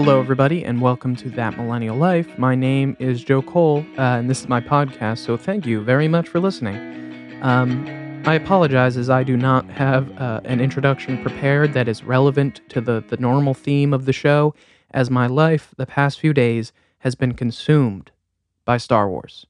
Hello, everybody, and welcome to That Millennial Life. My name is Joe Cole, and this is my podcast, so thank you very much for listening. I apologize as I do not have an introduction prepared that is relevant to the normal theme of the show, as my life the past few days has been consumed by Star Wars.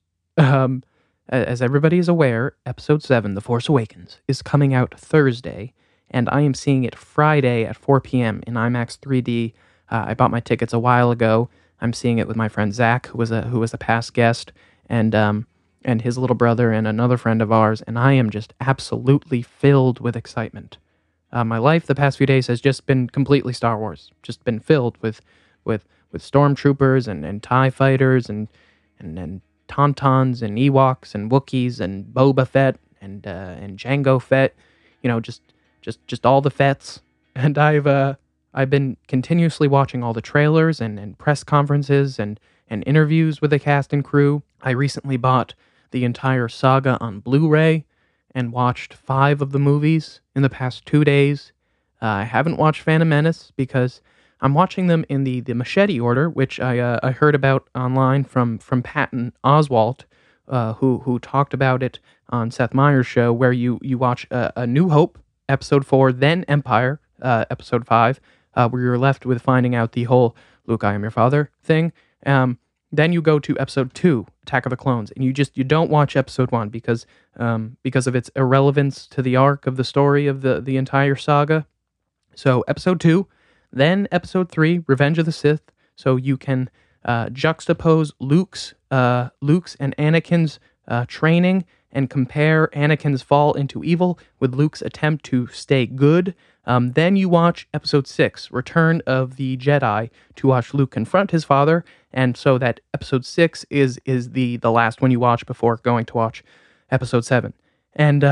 As everybody is aware, Episode 7, The Force Awakens, is coming out Thursday, and I am seeing it Friday at 4 p.m. in IMAX 3D. I bought my tickets a while ago. I'm seeing it with my friend Zach, who was a past guest, and his little brother and another friend of ours, and I am just absolutely filled with excitement. My life the past few days has just been completely Star Wars, just been filled with stormtroopers and TIE fighters and Tauntauns and Ewoks and Wookiees and Boba Fett and Jango Fett, just all the Fets. And I've been continuously watching all the trailers and press conferences and interviews with the cast and crew. I recently bought the entire saga on Blu-ray and watched 5 of the movies in the past 2 days. I haven't watched Phantom Menace because I'm watching them in the Machete order, which I heard about online from Patton Oswalt, who talked about it on Seth Meyers' show, where you watch A New Hope, Episode 4, then Empire, Episode 5, where you're left with finding out the whole Luke, I am your father thing. Then you go to Episode 2, Attack of the Clones, and you don't watch Episode 1 because of its irrelevance to the arc of the story of the entire saga. So Episode 2, then Episode 3, Revenge of the Sith, so you can juxtapose Luke's and Anakin's training and compare Anakin's fall into evil with Luke's attempt to stay good. Then you watch Episode 6, Return of the Jedi, to watch Luke confront his father, and so that Episode 6 is the last one you watch before going to watch Episode 7. And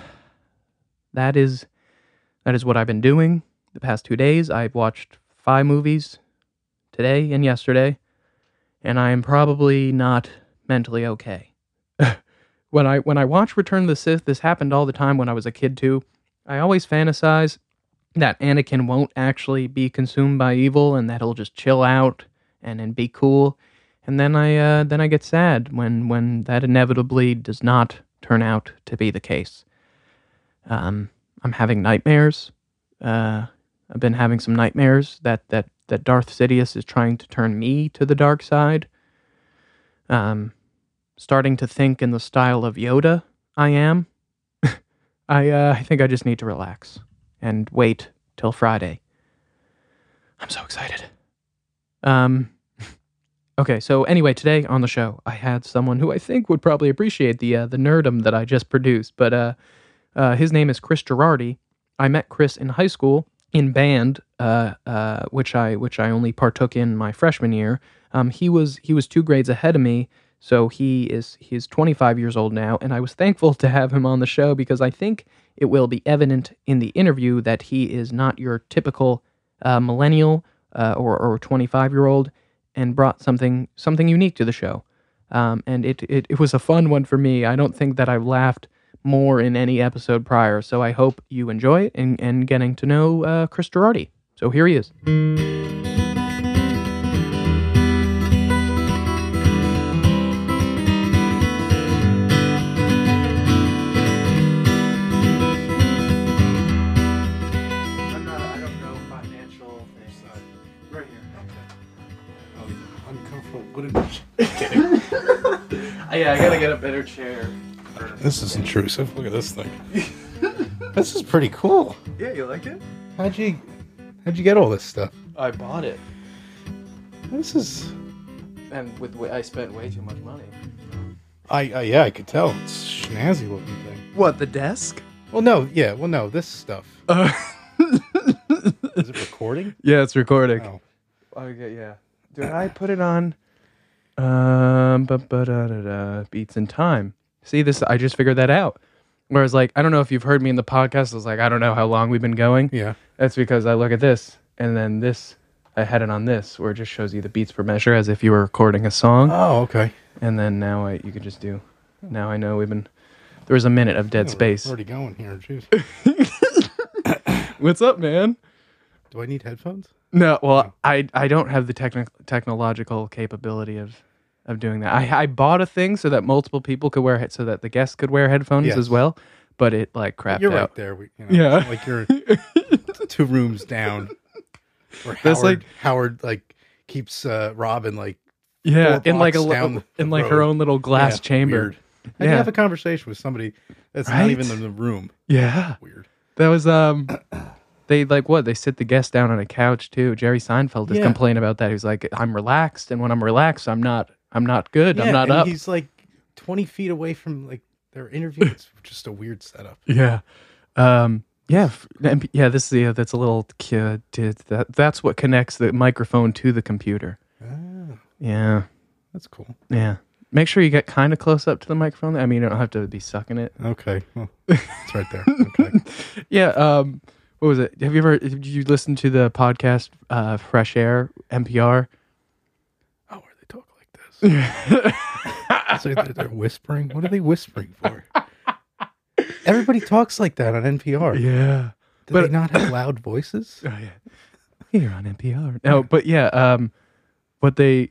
that is what I've been doing the past 2 days. I've watched 5 movies today and yesterday, and I am probably not mentally okay. When I watch Return of the Sith, this happened all the time when I was a kid too. I always fantasize that Anakin won't actually be consumed by evil and that he'll just chill out and be cool. And then I get sad when that inevitably does not turn out to be the case. I'm having nightmares. I've been having some nightmares that Darth Sidious is trying to turn me to the dark side. Starting to think in the style of Yoda, I am. I think I just need to relax and wait till Friday. I'm so excited. Okay, so anyway, today on the show, I had someone who I think would probably appreciate the nerdum that I just produced, but his name is Chris Girardi. I met Chris in high school in band, which I only partook in my freshman year. He was 2 grades ahead of me. So he's 25 years old now, and I was thankful to have him on the show because I think it will be evident in the interview that he is not your typical millennial or 25-year-old, and brought something unique to the show. And it was a fun one for me. I don't think that I've laughed more in any episode prior, so I hope you enjoy it and getting to know Chris Girardi. So here he is. Yeah, I gotta get a better chair. This is intrusive. Look at this thing. This is pretty cool. Yeah, you like it? How'd you get all this stuff? I bought it. This is... And I spent way too much money. Yeah, I could tell. It's snazzy looking thing. What, the desk? Well, no, this stuff. Is it recording? Yeah, it's recording. Oh. Okay, yeah. Did I put it on? Beats in time. See, this, I just figured that out. Whereas, I don't know if you've heard me in the podcast, I was like, I don't know how long we've been going. Yeah. That's because I look at this, and then this, I had it on this, where it just shows you the beats per measure as if you were recording a song. Oh, okay. And then now you could just do, now I know there was a minute of dead space. We're already going here, jeez. What's up, man? Do I need headphones? No, well, I don't have the technological capability of doing that. I bought a thing so that multiple people could wear so that the guests could wear headphones Yes. as well, but it like crapped You're out. right there. Yeah. It's like you're 2 rooms down. Or That's like- Howard like keeps Robin like Yeah, 4 in like a blocks down the in like her road. own little glass Yeah, chamber. Weird. How do you Yeah. have a conversation with somebody that's Right? not even in the room? Yeah. Weird. That was they like what? They sit the guest down on a couch too. Jerry Seinfeld has Yeah. complained about that. He's like, I'm relaxed, and when I'm relaxed, I'm not good. I'm not and up. He's like 20 feet away from like their interview. It's just a weird setup. Yeah. Yeah, this is that's a little kid. That's what connects the microphone to the computer. Ah, Yeah. that's cool. Yeah. Make sure you get kind of close up to the microphone. I mean, you don't have to be sucking it. Okay. Well, it's right there. Okay. Yeah. What was it? Did you listen to the podcast Fresh Air NPR? Oh, where they talk like this. So they're whispering. What are they whispering for? Everybody talks like that on NPR. Yeah. Do but- they not have loud voices? Oh yeah. Here on NPR. No, but yeah, what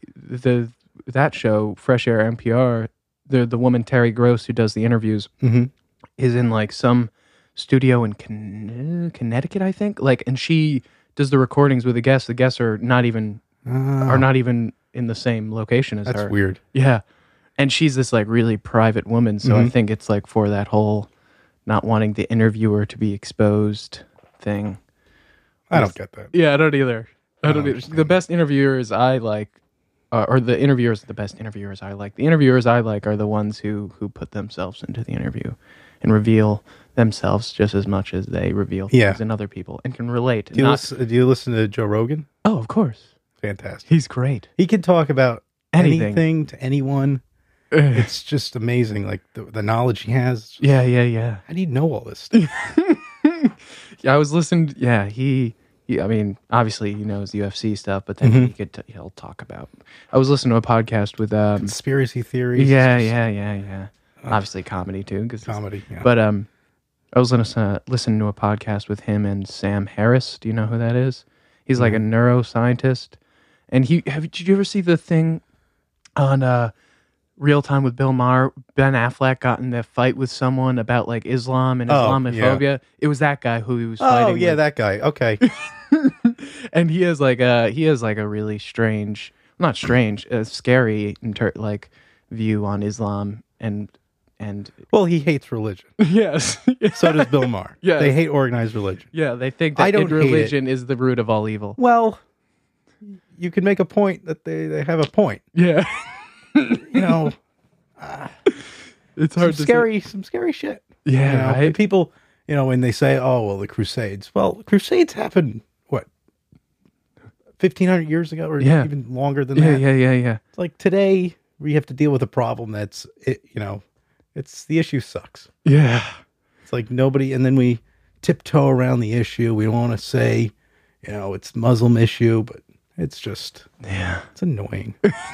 that show, Fresh Air NPR, the woman Terry Gross who does the interviews Mm-hmm. is in like some studio in Connecticut, I think. Like, and she does the recordings with the guests. The guests are not even in the same location as That's her. weird. Yeah. And she's this like really private woman, so I think it's like for that whole not wanting the interviewer to be exposed thing. I don't get that. Yeah, I don't either. I don't either. understand The best interviewers I like, or the best interviewers I like. The interviewers I like are the ones who put themselves into the interview and reveal themselves just as much as they reveal things in other people and can relate. Do you listen to Joe Rogan? Oh, of course. Fantastic. He's great. He can talk about Anything. anything to anyone. It's just amazing, like the knowledge he has. Yeah. How do you know all this stuff? Yeah, I was listening. Yeah, he I mean, obviously he knows UFC stuff, but then he'll talk about. I was listening to a podcast with Conspiracy theories. yeah. Obviously comedy too, because Comedy. Yeah. But I was listening to a podcast with him and Sam Harris. Do you know who that is? He's like a neuroscientist, and did you ever see the thing on Real Time with Bill Maher? Ben Affleck got in a fight with someone about like Islam and Islamophobia. Yeah. It was that guy who he was fighting. Oh yeah, with. that guy. Okay. And he has like a really strange, not strange, scary view on Islam and Well, he hates religion. yes. So does Bill Maher. Yes. They hate organized religion. Yeah, they think I that don't hate religion is the root of all evil. Well, you can make a point that they have a point. Yeah. You know, It's some hard to scary shit. Yeah, You know, right? people, when they say, "Oh, well, the Crusades." Well, Crusades happened what 1,500 years ago, or even longer than that. Yeah. It's like today we have to deal with a problem that's it's the issue sucks. Yeah. It's like nobody, and then we tiptoe around the issue. We don't want to say, it's Muslim issue, but it's just, it's annoying.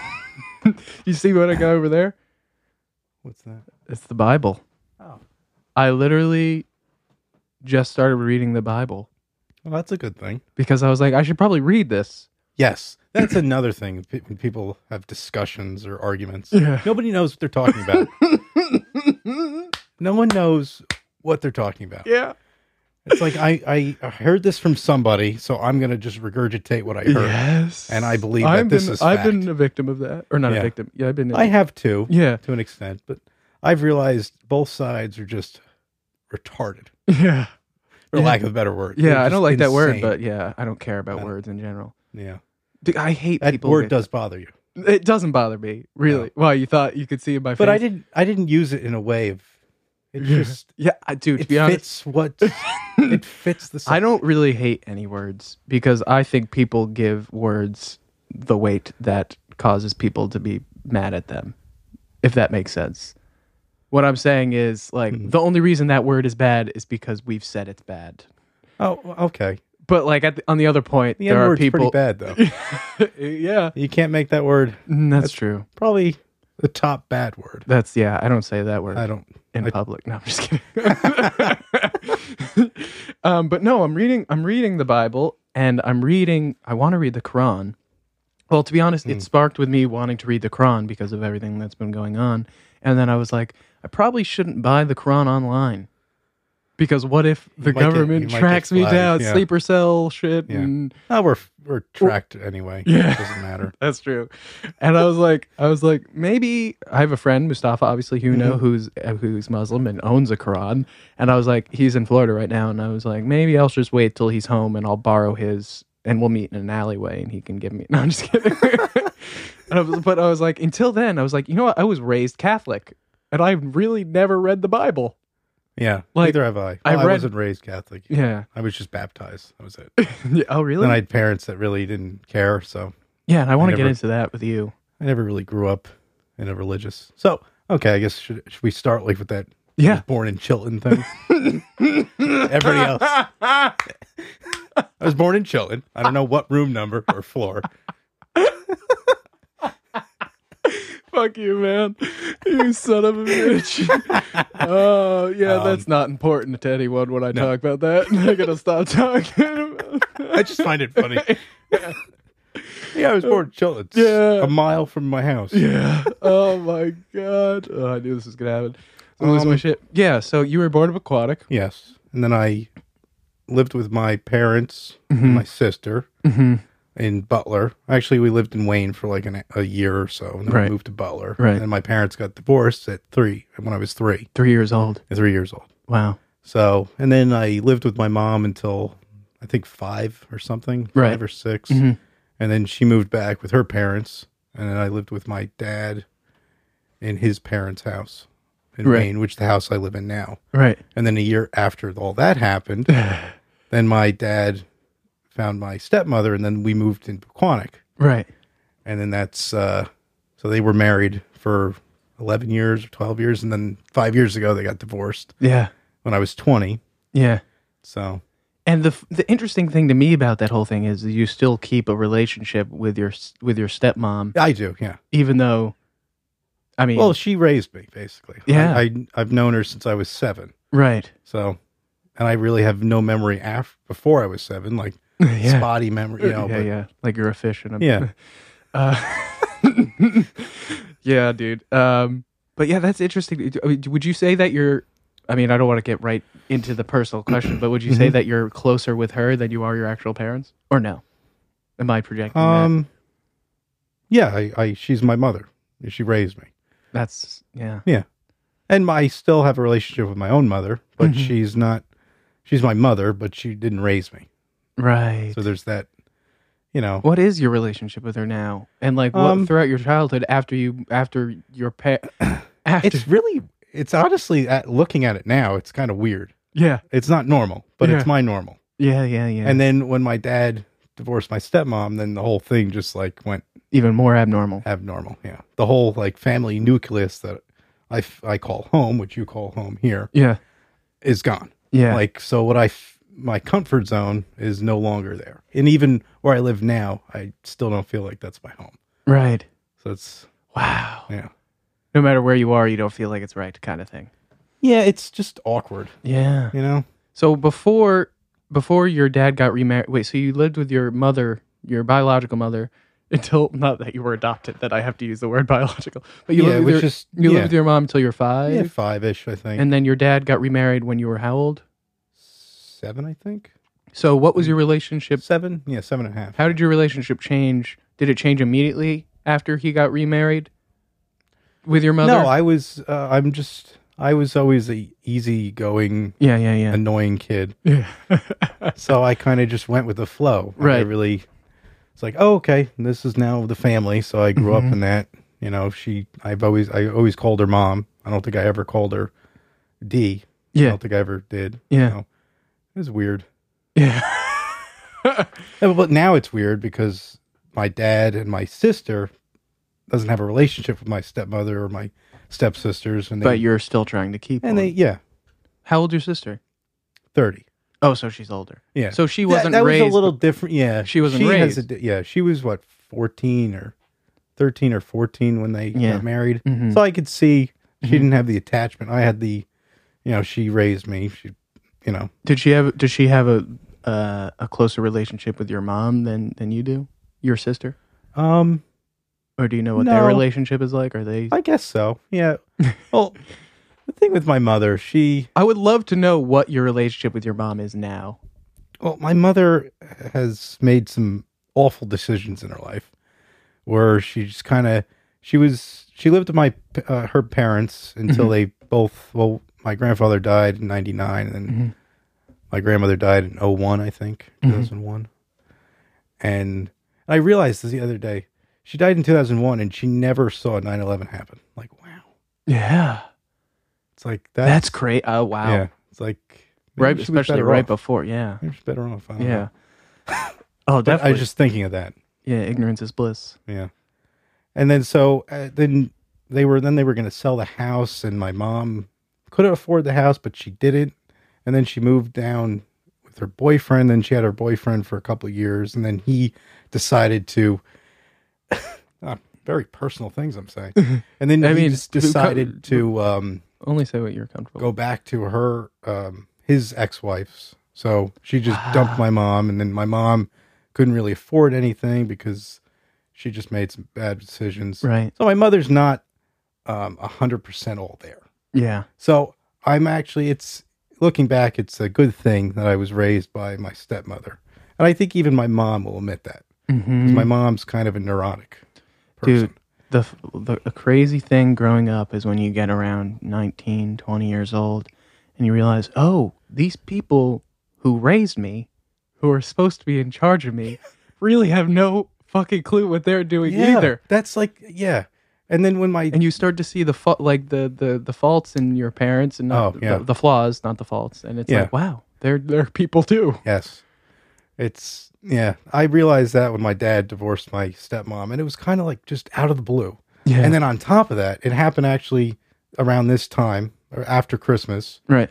You see what I got over there? What's that? It's the Bible. Oh, I literally just started reading the Bible well, that's a good thing. because I was like, I should probably read this. Yes, that's another thing. When people have discussions or arguments, Yeah. nobody knows what they're talking about. No one knows what they're talking about. Yeah. It's like I heard this from somebody, so I'm going to just regurgitate what I heard. Yes. And I believe that this is I've fact. been a victim of that. Or not a Yeah. victim. Yeah, I've been. I have too, Yeah. to an extent, but I've realized both sides are just retarded, Yeah. for lack of a better word. Yeah, They're I don't just like that word, insane. but yeah, I don't care about words in general. Yeah, Dude, I hate that people. word does bother you. It doesn't bother me, really. No. Why, you thought you could see in my face? But I didn't use it in a way of it just Yeah, dude, to it be honest, fits what it fits the I don't really hate any words because I think people give words the weight that causes people to be mad at them, if that makes sense. What I'm saying is, like, the only reason that word is bad is because we've said it's bad. Oh, okay. But, like, on the other point, The there are N-word's people... pretty bad though. Yeah. You can't make that word. That's true. Probably the top bad word. I don't say that word. I don't. In public. No, I'm just kidding. But no, I'm reading the Bible, and I want to read the Quran. Well, to be honest, it sparked with me wanting to read the Quran because of everything that's been going on. And then I was like, I probably shouldn't buy the Quran online. Because what if the government tracks me down, sleeper cell shit? Yeah. And we're tracked anyway. Yeah. It doesn't matter. That's true. And I was like, maybe I have a friend, Mustafa, obviously, who you know, who's Muslim and owns a Quran. And I was like, he's in Florida right now. And I was like, maybe I'll just wait till he's home and I'll borrow his, and we'll meet in an alleyway and he can give me. No, I'm just kidding. But I was like, until then, I was like, you know what? I was raised Catholic and I really never read the Bible. Yeah, Like, neither have I. Well, I wasn't raised Catholic. Yeah. I was just baptized. That was it. Yeah, oh, really? Then I had parents that really didn't care, so... Yeah, and I want to get into that with you. I never really grew up in a religious... So, okay, I guess should we start like with that Yeah. I was born in Chilton thing? Everybody else. I was born in Chilton. I don't know what room number or floor. Fuck you, man. You son of a bitch. Oh, yeah, that's not important to anyone when I talk about that. I gotta stop talking about that. I just find it funny. Yeah, I was born in Chilton. It's a mile from my house. Yeah. Oh, my God. Oh, I knew this was gonna happen. I'm losing my shit. Yeah, so you were born of Aquatic. Yes. And then I lived with my parents and my sister in Butler. Actually, we lived in Wayne for like a year or so. And then we moved to Butler. Right. And then my parents got divorced at when I was 3. 3 years old. 3 years old. Wow. So, and then I lived with my mom until I think 5 or something. 5 or 6. And then she moved back with her parents. And then I lived with my dad in his parents' house in Wayne, which is the house I live in now. Right. And then a year after all that happened, then my dad found my stepmother, and then we moved into Quantic. Right. And then that's, so they were married for 11 years or 12 years, and then 5 years ago they got divorced. Yeah. When I was 20. Yeah. So. And the interesting thing to me about that whole thing is that you still keep a relationship with your stepmom. I do, yeah. Even though, I mean. Well, she raised me, basically. Yeah. I've known her since I was 7. Right. So, and I really have no memory before I was 7, like, spotty memory, you know. Yeah, but, yeah. Like you're a fish in a... Yeah. Yeah, dude. But yeah, that's interesting. Would you say that you're... I mean, I don't want to get right into the personal question, but would you say that you're closer with her than you are your actual parents? Or no? Am I projecting that? Yeah, she's my mother. She raised me. That's... Yeah. Yeah. And I still have a relationship with my own mother, but she's not... She's my mother, but she didn't raise me. Right. So there's that, you know. What is your relationship with her now? And like what throughout your childhood after your it's honestly looking at it now, it's kind of weird. Yeah. It's not normal, but it's my normal. Yeah, yeah, yeah. And then when my dad divorced my stepmom, then the whole thing just like went even more abnormal. Abnormal, yeah. The whole like family nucleus that I call home, which you call home here. Yeah. Is gone. Yeah. Like so my comfort zone is no longer there. And even where I live now, I still don't feel like that's my home. Right. So it's... Wow. Yeah. No matter where you are, you don't feel like it's right kind of thing. Yeah, it's just awkward. Yeah. You know? So before your dad got remarried... Wait, so you lived with your mother, your biological mother, until... Not that you were adopted, that I have to use the word biological. But you lived with your mom until you were 5? Yeah, 5-ish, I think. And then your dad got remarried when you were how old? 7, I think. So what was your relationship? 7? Yeah, 7.5. How did your relationship change? Did it change immediately after he got remarried with your mother? No, I was always a easygoing, annoying kid. Yeah. So I kind of just went with the flow. Right. It's like, oh, okay, this is now the family. So I grew up in that. You know, I always called her mom. I don't think I ever called her D. Yeah. I don't think I ever did. Yeah. You know? It was weird. Yeah. But now it's weird because my dad and my sister doesn't have a relationship with my stepmother or my stepsisters. But you're still trying to keep one. How old's your sister? 30. Oh, so she's older. Yeah. So she wasn't that raised. Was a little different. Yeah. She wasn't raised. She was what, 13 or 13 or 14 when they got married. So I could see she didn't have the attachment. I had the, she raised me. She, Did she have a closer relationship with your mom than you do? Your sister? Or do you know what their No. relationship is like? Are they? I guess so. Yeah. Well, the thing with my mother, I would love to know what your relationship with your mom is now. well, my mother has made some awful decisions in her life where she just kind of, she lived with her parents until they both, well, my grandfather died in 99 and then my grandmother died in 01, I think, 2001. And I realized this the other day, she died in 2001 and she never saw 9/11 happen. Like, wow. Yeah. It's like, That's great. Oh, wow. Yeah. It's like, Right, especially right before. Yeah. Maybe she's better off. I don't Yeah. know. Oh, But definitely. I was just thinking of that. Yeah, ignorance is bliss. Yeah. And then so then they were going to sell the house, and my mom couldn't afford the house, but she didn't. And then she moved down with her boyfriend. Then she had her boyfriend for a couple of years, and then he decided to very personal things I'm saying. And then he just decided to only say what you're comfortable. go back to her his ex-wife's. So she just dumped my mom, and then my mom couldn't really afford anything because she just made some bad decisions. Right. So my mother's not 100% all there. Yeah. So I'm actually, it's looking back, it's a good thing that I was raised by my stepmother. And I think even my mom will admit that. Because my mom's kind of a neurotic person. Dude, the crazy thing growing up is when you get around 19, 20 years old and you realize, oh, these people who raised me, who are supposed to be in charge of me, really have no fucking clue what they're doing either. That's like, yeah. And then when and you start to see the faults in your parents and not the flaws, not the faults. And it's like, wow, they're people too. Yes. It's, yeah. I realized that when my dad divorced my stepmom, and it was kind of like just out of the blue. Yeah. And then on top of that, it happened actually around this time, or after Christmas. Right.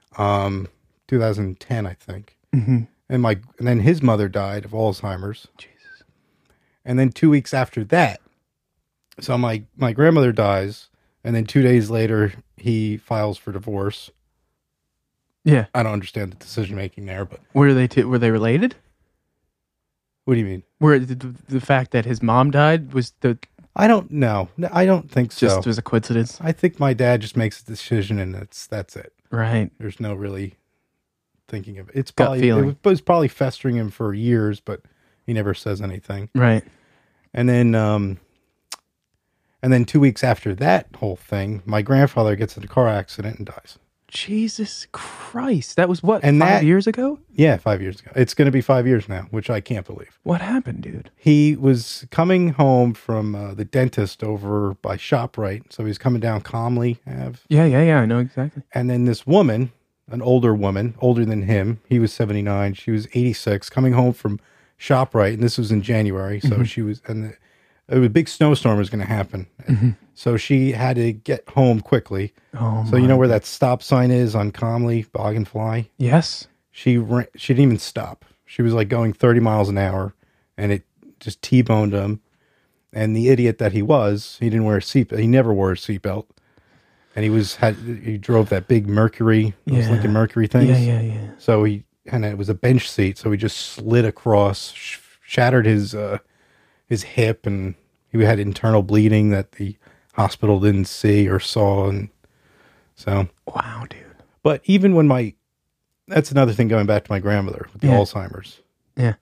2010, I think. And then his mother died of Alzheimer's. Jesus. And then 2 weeks after that, so my grandmother dies, and then 2 days later he files for divorce. Yeah. I don't understand the decision making there, but were they related? What do you mean? Where the fact that his mom died was I don't know. I don't think so. Just was a coincidence. I think my dad just makes a decision and that's it. Right. There's no really thinking of it. It's Gut probably feeling. it was probably festering him for years, but he never says anything. Right. And then 2 weeks after that whole thing, my grandfather gets in a car accident and dies. Jesus Christ. That was what, And 5 years ago? Yeah, 5 years ago. It's going to be 5 years now, which I can't believe. What happened, dude? He was coming home from the dentist over by ShopRite. So he was coming down Calmly Ave. Yeah, I know exactly. And then this woman, an older woman, older than him, he was 79, she was 86, coming home from ShopRite. And this was in January. So she was, and a big snowstorm was going to happen. So she had to get home quickly. Oh, so you know where that stop sign is on Calmly, Bog and Fly? Yes. She didn't even stop. She was like going 30 miles an hour, and it just T-boned him. And the idiot that he was, he didn't wear a seatbelt. He never wore a seatbelt. And he drove that big Mercury, those Lincoln Mercury things. Yeah. So and it was a bench seat, so he just slid across, shattered his hip, and he had internal bleeding that the hospital didn't see or saw. And so, wow, dude. but even when that's another thing, going back to my grandmother with the Alzheimer's. Yeah.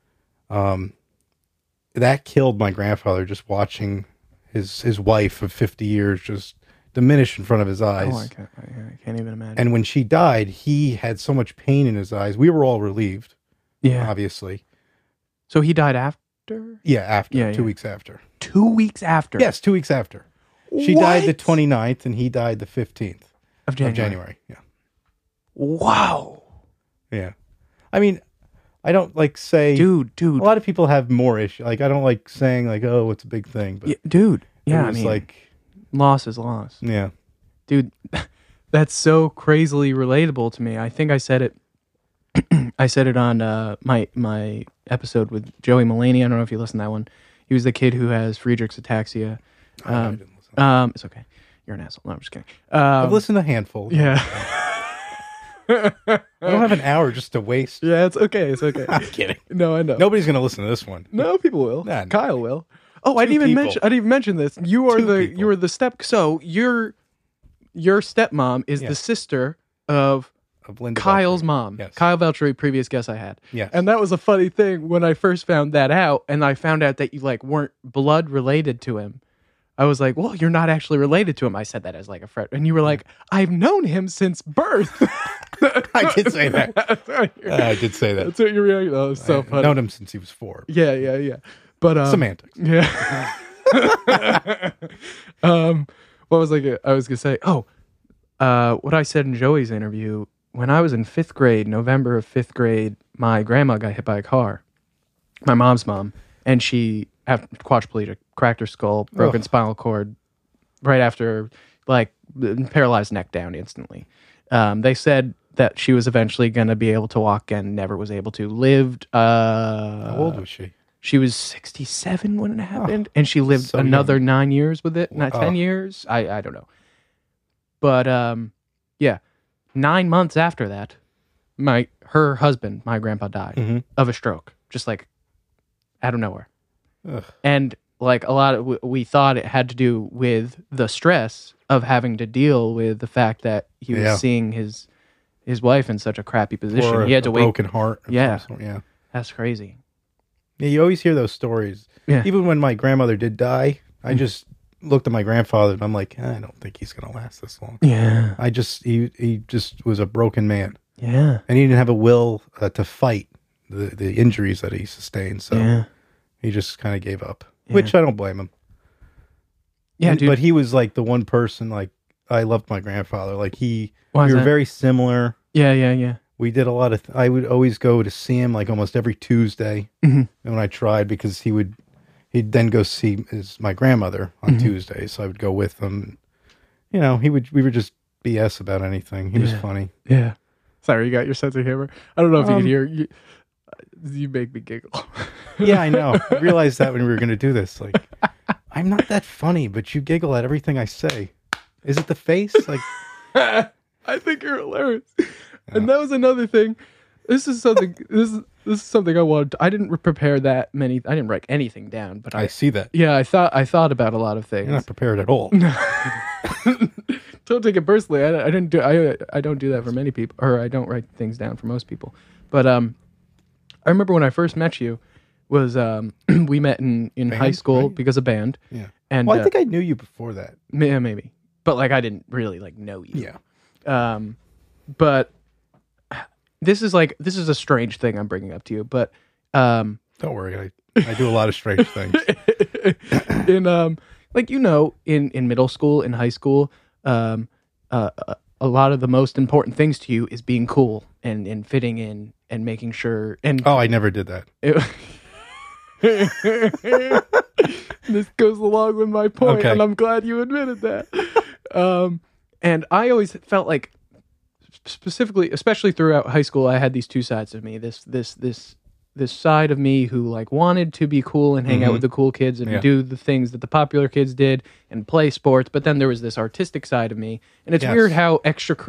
That killed my grandfather, just watching his wife of 50 years just diminish in front of his eyes. Oh, I can't even imagine. And when she died, he had so much pain in his eyes. We were all relieved. Yeah. Obviously. So he died after? Yeah, after. 2 weeks after. 2 weeks after? Yes, 2 weeks after. She died the 29th, and he died the 15th of January. Yeah. Wow. Yeah. I mean, I don't like say... Dude. A lot of people have more issues. Like, I don't like saying, like, oh, it's a big thing. But dude. Yeah, I mean... like... Loss is loss. Yeah. Dude, that's so crazily relatable to me. I think I said it... I said it on my episode with Joey Mulaney. I don't know if you listened to that one. He was the kid who has Friedrich's ataxia. I didn't listen. It's okay. You're an asshole. No, I'm just kidding. I've listened to a handful. Yeah. I don't have an hour just to waste. Yeah, it's okay. It's okay. I'm kidding. No, I know. Nobody's gonna listen to this one. No, people will. Nah, no. Kyle will. Oh, I didn't even mention this. You are the step. So your stepmom is the sister of Linda Kyle's Veltri. mom. Yes. Kyle Veltri, previous guest I had. Yes. And that was a funny thing when I first found that out, and I found out that you like weren't blood related to him. I was like, well, you're not actually related to him. I said that as like a friend. And you were like, I've known him since birth. I did say that. I did say that. That's what you're reacting. Oh, it's so funny. I've known him since he was 4. Yeah. But semantics. Yeah. What was I was gonna say? Oh, what I said in Joey's interview, when I was in 5th grade, November of 5th grade, my grandma got hit by a car. My mom's mom, and she had quadriplegic, cracked her skull, broken spinal cord, right after, like, paralyzed neck down instantly. They said that she was eventually going to be able to walk and never was able to. Lived. How old was she? She was 67 when it happened, and she lived another 9 years with it. Not 10 years. I don't know. But yeah, 9 months after that, her husband, my grandpa, died of a stroke, just like out of nowhere. Ugh. And like a lot of we thought it had to do with the stress of having to deal with the fact that he was seeing his wife in such a crappy position. Or he had to wait. Broken heart. Yeah, yeah. That's crazy. Yeah, you always hear those stories. Yeah. Even when my grandmother did die, I just looked at my grandfather and I'm like, I don't think he's gonna last this long. Yeah. He just was a broken man. Yeah. And he didn't have a will to fight the injuries that he sustained. So he just kind of gave up, which I don't blame him. Yeah, dude. But he was like the one person, like, I loved my grandfather. Like we were that? very similar. Yeah. We did a lot of, I would always go to see him like almost every Tuesday. And when I tried, because he'd then go see my grandmother on Tuesday. So I would go with him. You know, we would just BS about anything. He was funny. Yeah. Sorry, you got your sense of humor. I don't know if you can hear. You make me giggle. Yeah, I know. I realized that when we were going to do this. Like, I'm not that funny, but you giggle at everything I say. Is it the face? Like, I think you're hilarious. And that was another thing. This is something. This is something I wanted. I didn't prepare that many. I didn't write anything down, but I see that. Yeah, I thought about a lot of things. You're not prepared at all. Don't take it personally. I didn't do. I don't do that for many people, or I don't write things down for most people. But I remember when I first met you was we met in high school, right? Because of band. Yeah. And well, I think I knew you before that. Yeah, maybe. But like I didn't really like know you. Yeah. But this is a strange thing I'm bringing up to you, but don't worry, I do a lot of strange things. In like in middle school, in high school, a lot of the most important things to you is being cool and fitting in and making sure. And I never did that. This goes along with my point, and I'm glad you admitted that. And I always felt like, specifically, especially throughout high school, I had these two sides of me. This side of me who like wanted to be cool and hang out with the cool kids and do the things that the popular kids did and play sports. But then there was this artistic side of me, and it's weird how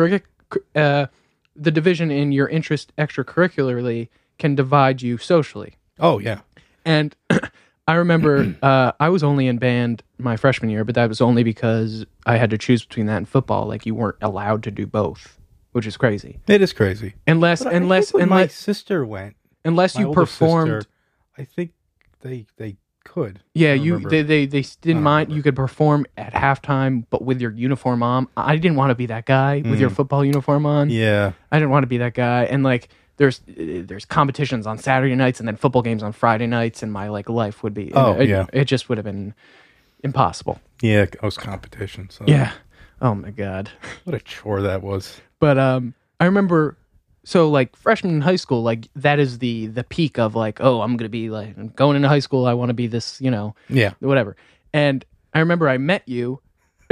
the division in your interest extracurricularly can divide you socially. Oh yeah. And I remember I was only in band my freshman year, but that was only because I had to choose between that and football. Like you weren't allowed to do both, which is crazy. It is crazy. Unless my sister went. Unless you performed, sister, I think they could. Yeah, they didn't mind. You could perform at halftime, but with your uniform on. I didn't want to be that guy with your football uniform on. Yeah, I didn't want to be that guy. And like, there's competitions on Saturday nights and then football games on Friday nights, and my like life would be. It just would have been impossible. Yeah, those competitions. So. Yeah. Oh my God. What a chore that was. But I remember. So like freshman in high school, like that is the peak of like, oh, I'm gonna be like I'm going into high school. I want to be this, whatever. And I remember I met you,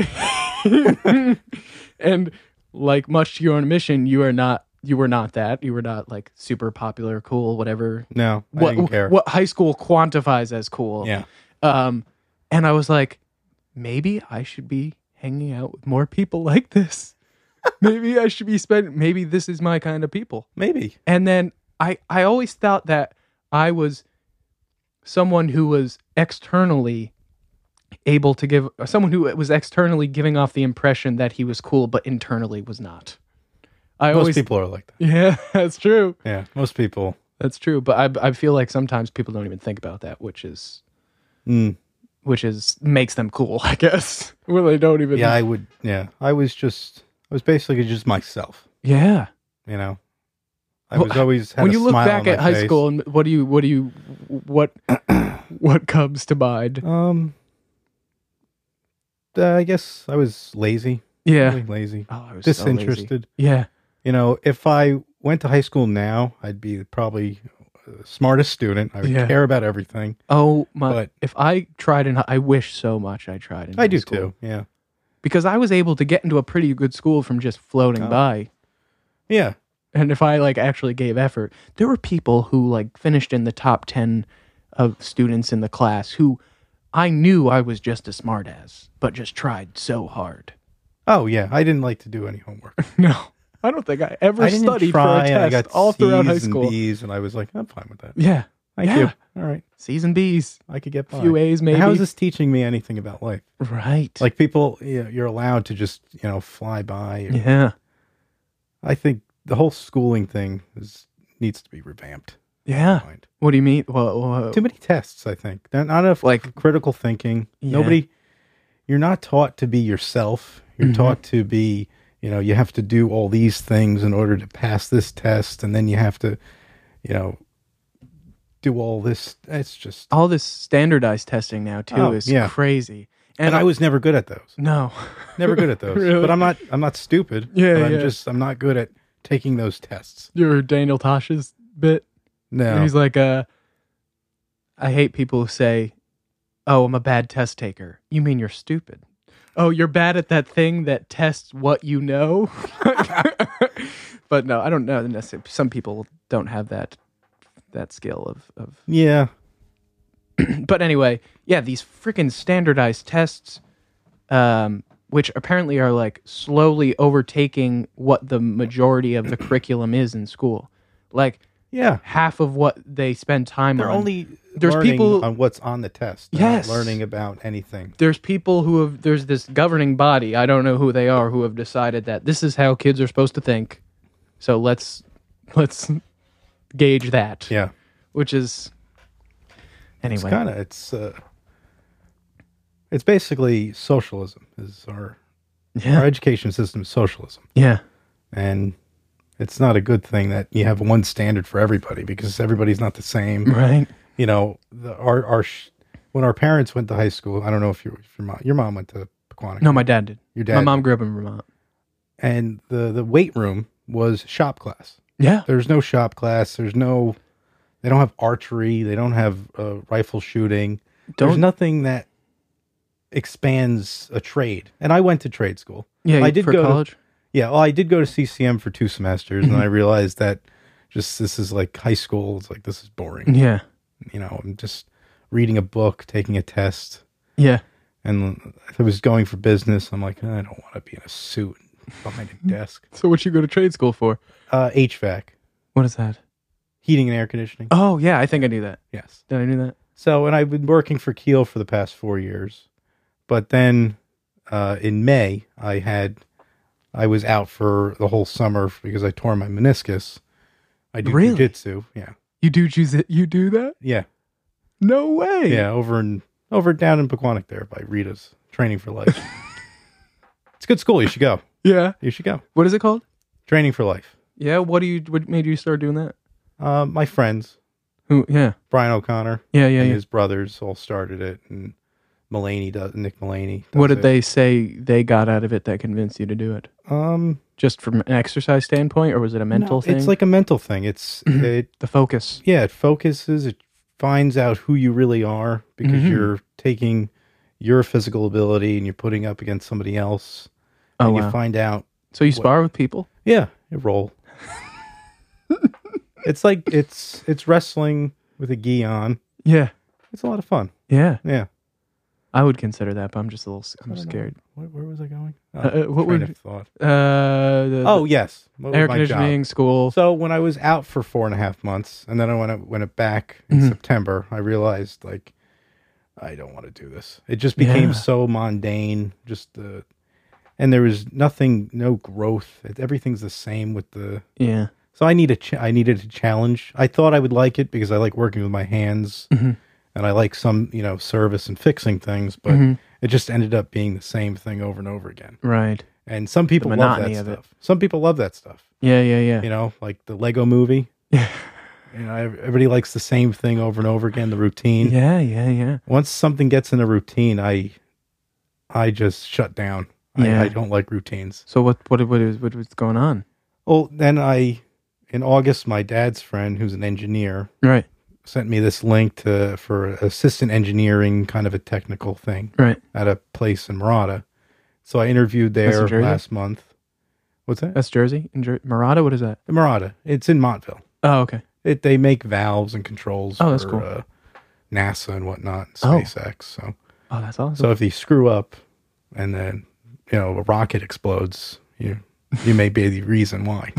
and like much to your own admission, you were not that. You were not like super popular, cool, whatever. No, I didn't care. What high school quantifies as cool. Yeah. And I was like, maybe I should be hanging out with more people like this. Maybe I should be spending. Maybe this is my kind of people. Maybe. And then I always thought that I was someone who was externally able to give, someone who was externally giving off the impression that he was cool, but internally was not. Most people are like that. Yeah, that's true. Yeah, most people. That's true. But I feel like sometimes people don't even think about that, which is makes them cool, I guess. Well, they don't even. Yeah, I was basically just myself. Yeah. You know, I was always had when a you look smile back on my at high face. school, and what comes to mind? I guess I was lazy. Yeah. Really lazy. Oh, I was disinterested. So lazy. Yeah. You know, if I went to high school now, I'd be probably the smartest student. I would care about everything. Oh my! But if I tried I wish so much I tried in high school. Too. Yeah. Because I was able to get into a pretty good school from just floating by. Yeah. And if I actually gave effort, there were people who finished in the top 10 of students in the class who I knew I was just a smartass, but just tried so hard. Oh yeah, I didn't like to do any homework. No, I don't think I ever studied for a test. I got all throughout C's high school. And B's, and I was like, I'm fine with that. Yeah, thank you. All right, C's and B's. I could get by. A few A's maybe. How is this teaching me anything about life? Right. Like people, you're allowed to just fly by. Yeah. I think the whole schooling thing needs to be revamped. Yeah. What do you mean? Well, too many tests, I think. Not enough critical thinking. Yeah. You're not taught to be yourself. You're taught to be, you have to do all these things in order to pass this test. And then you have to, do all this. It's just. All this standardized testing now, too, is crazy. And I was never good at those. No. Never good at those. Really? But I'm not stupid. Yeah, I'm not good at taking those tests. You're Daniel Tosh's bit? No. He's like, I hate people who say, oh, I'm a bad test taker. You mean you're stupid? Oh, you're bad at that thing that tests what you know? But no, I don't know. Some people don't have that skill of... Yeah. But anyway, yeah, these freaking standardized tests, which apparently are slowly overtaking what the majority of the curriculum is in school. Half of what they spend time They're on. only learning people on what's on the test. They're not learning about anything. There's people there's this governing body, I don't know who they are, who have decided that this is how kids are supposed to think. So let's gauge that. Yeah. Which is anyway. It's basically socialism. Our education system is socialism. Yeah. And it's not a good thing that you have one standard for everybody because everybody's not the same. Right. When our parents went to high school, I don't know if your mom went to Pequannock. No, my dad did. Your dad. My mom grew up in Vermont. And the weight room was shop class. Yeah. There's no shop class. They don't have archery. They don't have rifle shooting. There's nothing that expands a trade. And I went to trade school. Yeah, I did go college. I did go to CCM for 2 semesters, and I realized that this is like high school. It's this is boring. Yeah. I'm just reading a book, taking a test. Yeah. And if I was going for business, I'm like, I don't want to be in a suit behind a desk. So what'd you go to trade school for? HVAC. What is that? Heating and air conditioning. Oh, yeah, I think I knew that. Yes. Did I know that? So, and I've been working for Kiel for the past 4 years. But then in May, I was out for the whole summer because I tore my meniscus. I do jiu-jitsu. Yeah. You do that? Yeah. No way. Yeah, over down in Pequannock there by Rita's Training for Life. It's a good school. You should go. Yeah. You should go. What is it called? Training for Life. Yeah. What made you start doing that? My friends. Who? Yeah. Brian O'Connor. Yeah. And his brothers all started it, and Nick Mulaney. What did they say they got out of it that convinced you to do it? Just from an exercise standpoint, or was it a mental thing? It's like a mental thing. It's the focus. Yeah, it focuses. It finds out who you really are because you're taking your physical ability and you're putting up against somebody else. And you find out. So you spar with people? Yeah, you roll. It's like it's wrestling with a gi on. Yeah. It's a lot of fun. Yeah. Yeah. I would consider that, but I'm just a little. I'm scared. Where was I going? What train would of thought. yes, What air was my conditioning, job? school. So when I was out for 4.5 months, and then when I went back in September, I realized like I don't want to do this. It just became so mundane. And there was no growth. Everything's the same with the. Yeah. So I needed a challenge. I thought I would like it because I like working with my hands, and I like some service and fixing things, but it just ended up being the same thing over and over again. Right. And some people love that stuff. Some people love that stuff. Yeah. Like the Lego movie. Yeah. Everybody likes the same thing over and over again, the routine. Yeah. Once something gets in a routine, I just shut down. Yeah. I don't like routines. So what was going on? Well, then in August, my dad's friend, who's an engineer, Right. sent me this link for assistant engineering, kind of a technical thing, Right. at a place in Murata. So I interviewed there last month. What's that? That's Jersey? Murata? What is that? Murata. It's in Montville. Oh, okay. They make valves and controls that's for cool. NASA and whatnot, SpaceX. So, that's awesome. So if you screw up and then a rocket explodes, you may be the reason why.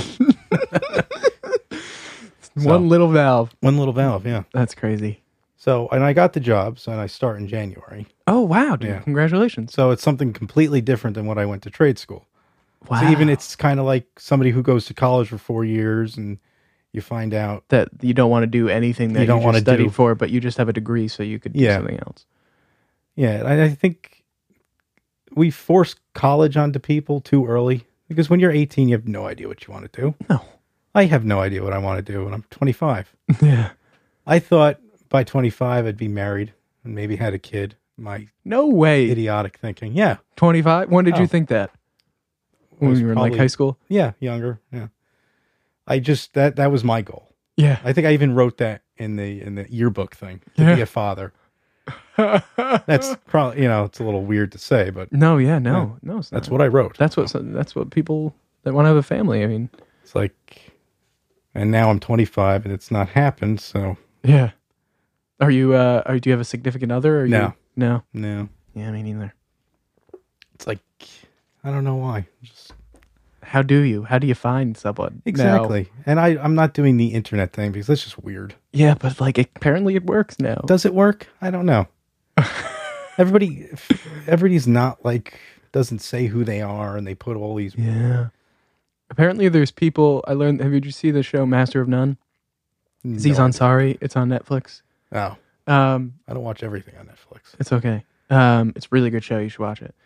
One little valve. One little valve, yeah. That's crazy. So, and I got the job, and I start in January. Oh, wow, dude. Yeah. Congratulations. So it's something completely different than what I went to trade school. Wow. So even it's kind of like somebody who goes to college for 4 years and you find out that you don't want to do anything that you don't want to study for, but you just have a degree so you could do something else. Yeah, I think we force college onto people too early because when you're 18, you have no idea what you want to do. No. I have no idea what I want to do when I'm 25. Yeah. I thought by 25 I'd be married and maybe had a kid. No way. Idiotic thinking. Yeah. 25? When did you think that? When you were in like high school? Yeah, younger. Yeah. I just that was my goal. Yeah. I think I even wrote that in the yearbook thing to be a father. That's probably it's a little weird to say, but no, it's not. That's what I wrote. That's what people that want to have a family. I mean, it's like, and now I'm 25 and it's not happened. So yeah. Are you? Do you have a significant other? Or no. No. Yeah, me neither. It's like I don't know why. Just how do you find someone? Exactly. Now? And I'm not doing the internet thing because that's just weird. Yeah, but like apparently it works now. Does it work? I don't know. Everybody's not like doesn't say who they are and they put all these. Yeah. Apparently there's people I learned. Did you see the show Master of None? Aziz Ansari. It's on Netflix. Oh. I don't watch everything on Netflix. It's okay. It's a really good show. You should watch it.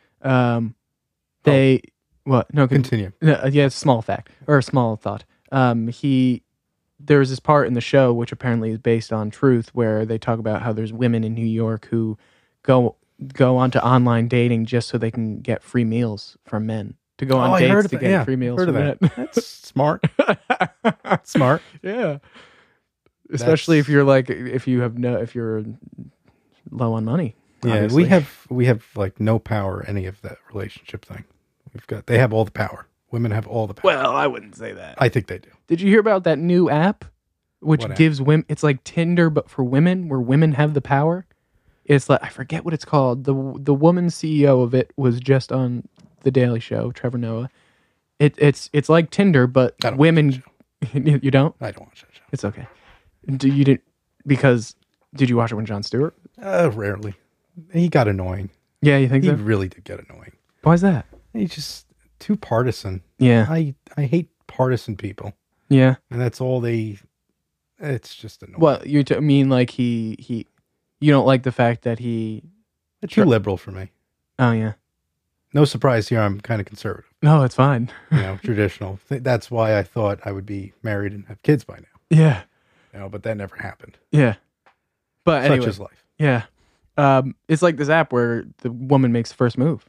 What? No, continue. Yeah, it's a small fact or a small thought. There was this part in the show which apparently is based on truth, where they talk about how there's women in New York who go onto online dating just so they can get free meals from men. To go on dates to get free meals from men. That's smart. Smart. Yeah. Especially if you're if you're low on money. Yeah, obviously. we have like no power any of that relationship thing. They have all the power. Women have all the power. Well, I wouldn't say that. I think they do. Did you hear about that new app which gives women, it's like Tinder but for women, where women have the power? It's like, I forget what it's called. The woman CEO of it was just on The Daily Show, Trevor Noah. It's like Tinder but women. You don't? I don't watch that show. It's okay. Did you watch it with Jon Stewart? Rarely. He got annoying. Yeah, you think so? He really did get annoying. Why is that? He's just too partisan. Yeah. I hate partisan people. Yeah. And that's all it's just annoying. Well, you mean like you don't like the fact that he... Too liberal for me. Oh, yeah. No surprise here, I'm kind of conservative. No, it's fine. Traditional. That's why I thought I would be married and have kids by now. Yeah. But that never happened. Yeah. But anyway. Such is life. Yeah. It's like this app where the woman makes the first move.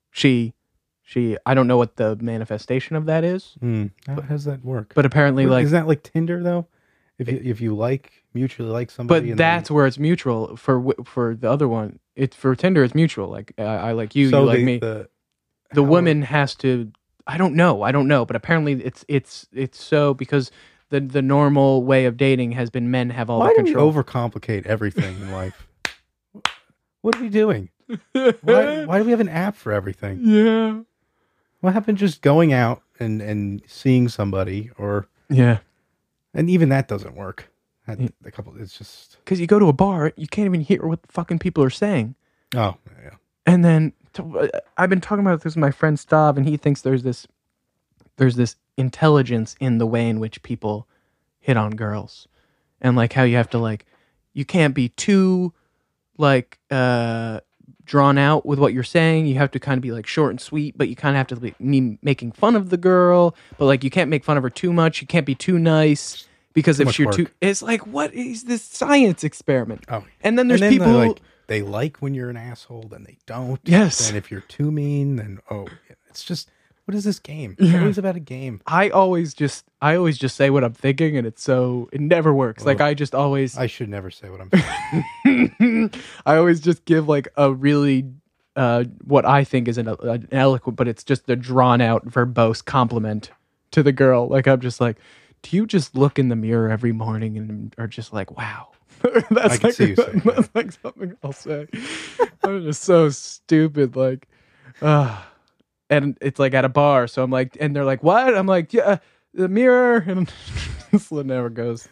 I don't know what the manifestation of that is. How does that work? But apparently, is that like Tinder though? If you mutually like somebody, but that's where it's mutual. For the other one, for Tinder, it's mutual. Like I like you, you like me. The woman has to. I don't know. But apparently, it's so because the normal way of dating has been men have all the control. Why do we overcomplicate everything in life? What are we doing? Why do we have an app for everything? Yeah. What happened just going out and seeing somebody Yeah. and even that doesn't work. It's just because you go to a bar, you can't even hear what the fucking people are saying. Oh, yeah. And then I've been talking about this with my friend Stav, and he thinks there's this intelligence in the way in which people hit on girls, and like how you have to like, you can't be too like drawn out with what you're saying. You have to kind of be like short and sweet, but you kind of have to be making fun of the girl, but like you can't make fun of her too much. You can't be too nice. Because if you're it's like, what is this science experiment? Oh, and then there's people who, they like when you're an asshole, then they don't. Yes. And if you're too mean, then it's just, what is this game? It's always about a game. I always just say what I'm thinking, and it never works. Like I should never say what I'm thinking. I always just give like a really what I think is an eloquent, but it's just a drawn out verbose compliment to the girl. Like I'm just like, do you just look in the mirror every morning and are just like, wow? That's like something I'll say. I'm just so stupid. Like, and it's like at a bar. So I'm like, and they're like, what? I'm like, yeah, the mirror. And this never goes.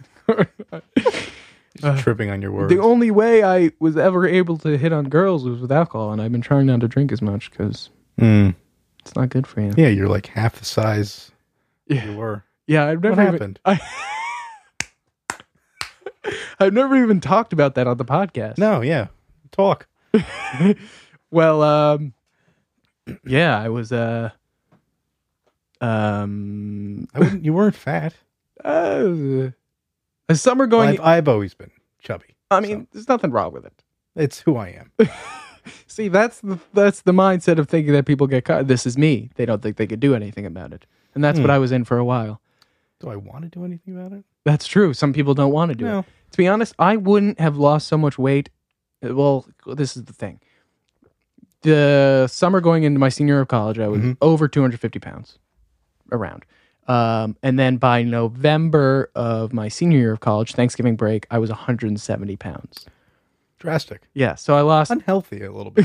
Just tripping on your words. The only way I was ever able to hit on girls was with alcohol. And I've been trying not to drink as much because it's not good for you. Yeah, you're like half the size you were. Yeah, I've never What happened? I've never even talked about that on the podcast. No, yeah. Talk. Well, yeah, I was you weren't fat. A summer going I've always been chubby. I mean, there's nothing wrong with it. It's who I am. See, that's the mindset of thinking that people get caught. This is me. They don't think they could do anything about it. And that's what I was in for a while. Do I want to do anything about it? That's true. Some people don't want to do it. To be honest, I wouldn't have lost so much weight. Well, this is the thing. The summer going into my senior year of college, I was over 250 pounds around. And then by November of my senior year of college, Thanksgiving break, I was 170 pounds. Drastic. Yeah, so I lost... Unhealthy a little bit.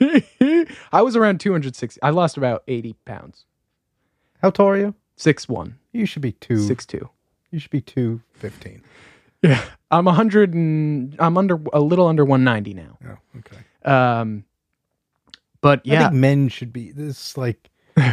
I was around 260. I lost about 80 pounds. How tall are you? 6'1". You should be 6'2". You should be 215. Yeah, I'm 100 and I'm a little under 190 now. Oh, okay. But yeah, I think men should be this. Like,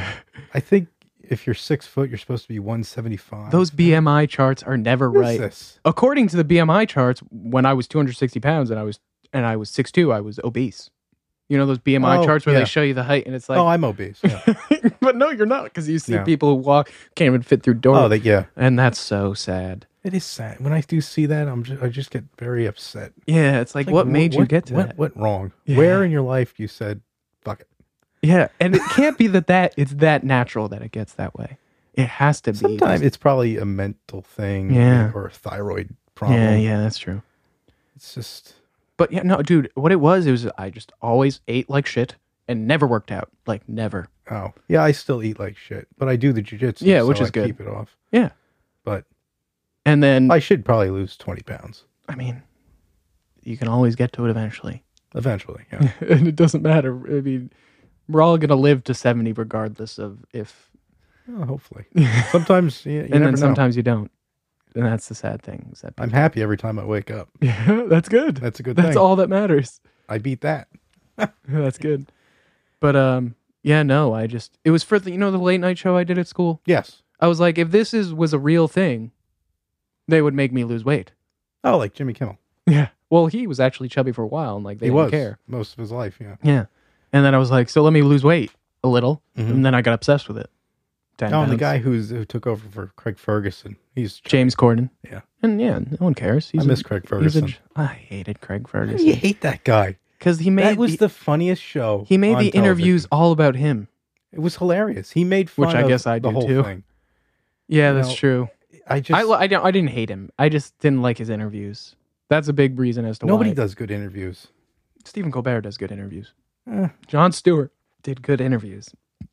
I think if you're 6 foot, you're supposed to be 175. Those BMI charts are never what right. Is this? According to the BMI charts, when I was 260 pounds and I was 6'2", I was obese. You know those BMI charts where they show you the height and it's like, oh, I'm obese. Yeah. But no, you're not, because you see people who can't even fit through doors. Oh, and that's so sad. It is sad. When I do see that, I just get very upset. Yeah, it's like what made you get to that? What went wrong? Yeah. Where in your life you said, fuck it? Yeah, and it can't be that it's that natural that it gets that way. It has to be. Sometimes it's probably a mental thing, or a thyroid problem. Yeah, that's true. It's just. But yeah, no, dude, what it was I just always ate like shit and never worked out. Like, never. Oh. Yeah, I still eat like shit, but I do the jiu-jitsu. Yeah, which is good. Keep it off. Yeah. But. And then. I should probably lose 20 pounds. I mean, you can always get to it eventually. Eventually, yeah. And it doesn't matter. I mean, we're all going to live to 70 regardless of if. Oh, hopefully. Sometimes you and never then know. Sometimes you don't. And that's the sad thing. Is that I'm happy every time I wake up. Yeah, that's good. That's a good thing. That's all that matters. I beat that. That's good. But yeah, no, it was for the late night show I did at school. Yes. I was like, if this was a real thing, they would make me lose weight. Oh, like Jimmy Kimmel. Yeah. Well, he was actually chubby for a while, and like they didn't care most of his life. Yeah. Yeah. And then I was like, so let me lose weight a little, and then I got obsessed with it. 10 and pounds. the guy who took over for Craig Ferguson, he's chubby. James Corden. Yeah. And yeah, no one cares. I miss Craig Ferguson. I hated Craig Ferguson. Why do you hate that guy? Because that was the funniest show. He made the interviews all about him. It was hilarious. He made fun which I guess I the do whole too. thing. Yeah, that's true. I didn't hate him. I just didn't like his interviews. That's a big reason as to why. Nobody does good interviews. Stephen Colbert does good interviews. Jon Stewart did good interviews.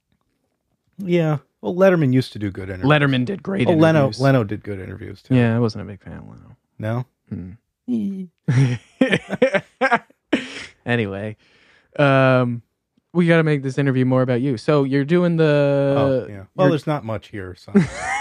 Yeah. Well, Letterman used to do good interviews. Letterman did great interviews. Leno did good interviews too. Yeah, I wasn't a big fan of Leno. No? Anyway, we got to make this interview more about you. So you're doing the. Oh yeah. Well, there's not much here. So.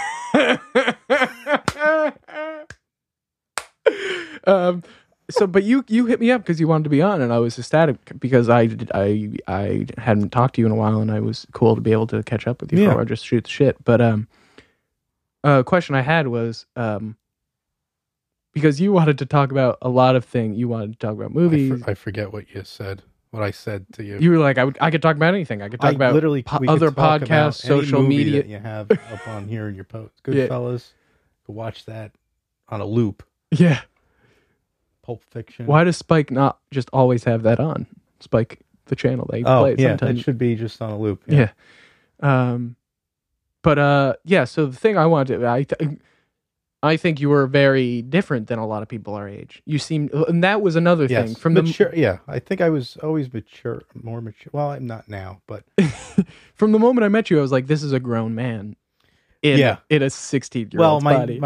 But you hit me up because you wanted to be on, and I was ecstatic because I hadn't talked to you in a while, and I was cool to be able to catch up with you for just shoot the shit. But question I had was because you wanted to talk about a lot of things. You wanted to talk about movies. I forget what you said. What I said to you. You were like, I could talk about anything. I could talk about other podcasts, social media that you have up on here in your post. Goodfellas. Watch that on a loop. Yeah. Pulp Fiction. Why does Spike not just always have that on? Spike, the channel they play sometimes. It should be just on a loop. Yeah. So the thing I wanted to, I think you were very different than a lot of people our age. You seem, and that was another thing. From mature, I think I was always more mature. Well, I'm not now, but from the moment I met you, I was like, this is a grown man in a 16-year-old's body.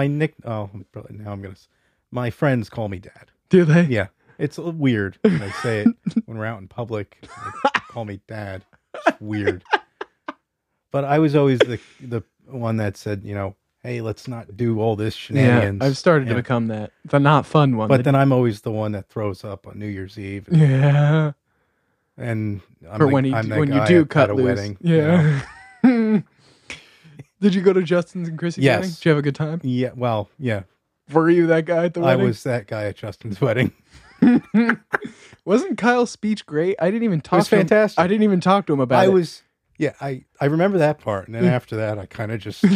My friends call me Dad. Do they? Yeah. It's weird when they say it when we're out in public. They call me Dad. It's weird. But I was always the one that said, hey, let's not do all this shenanigans. Yeah, I've started to become that. The not fun one. But then I'm always the one that throws up on New Year's Eve. Yeah. And when you do cut loose. Wedding. Yeah. Did you go to Justin's and Chrissy's wedding? Did you have a good time? Yeah, well, yeah. Were you that guy at the wedding? I was that guy at Justin's wedding. Wasn't Kyle's speech great? I didn't even talk to him. It was fantastic. I didn't even talk to him about it. I remember that part. And then after that, I kind of just,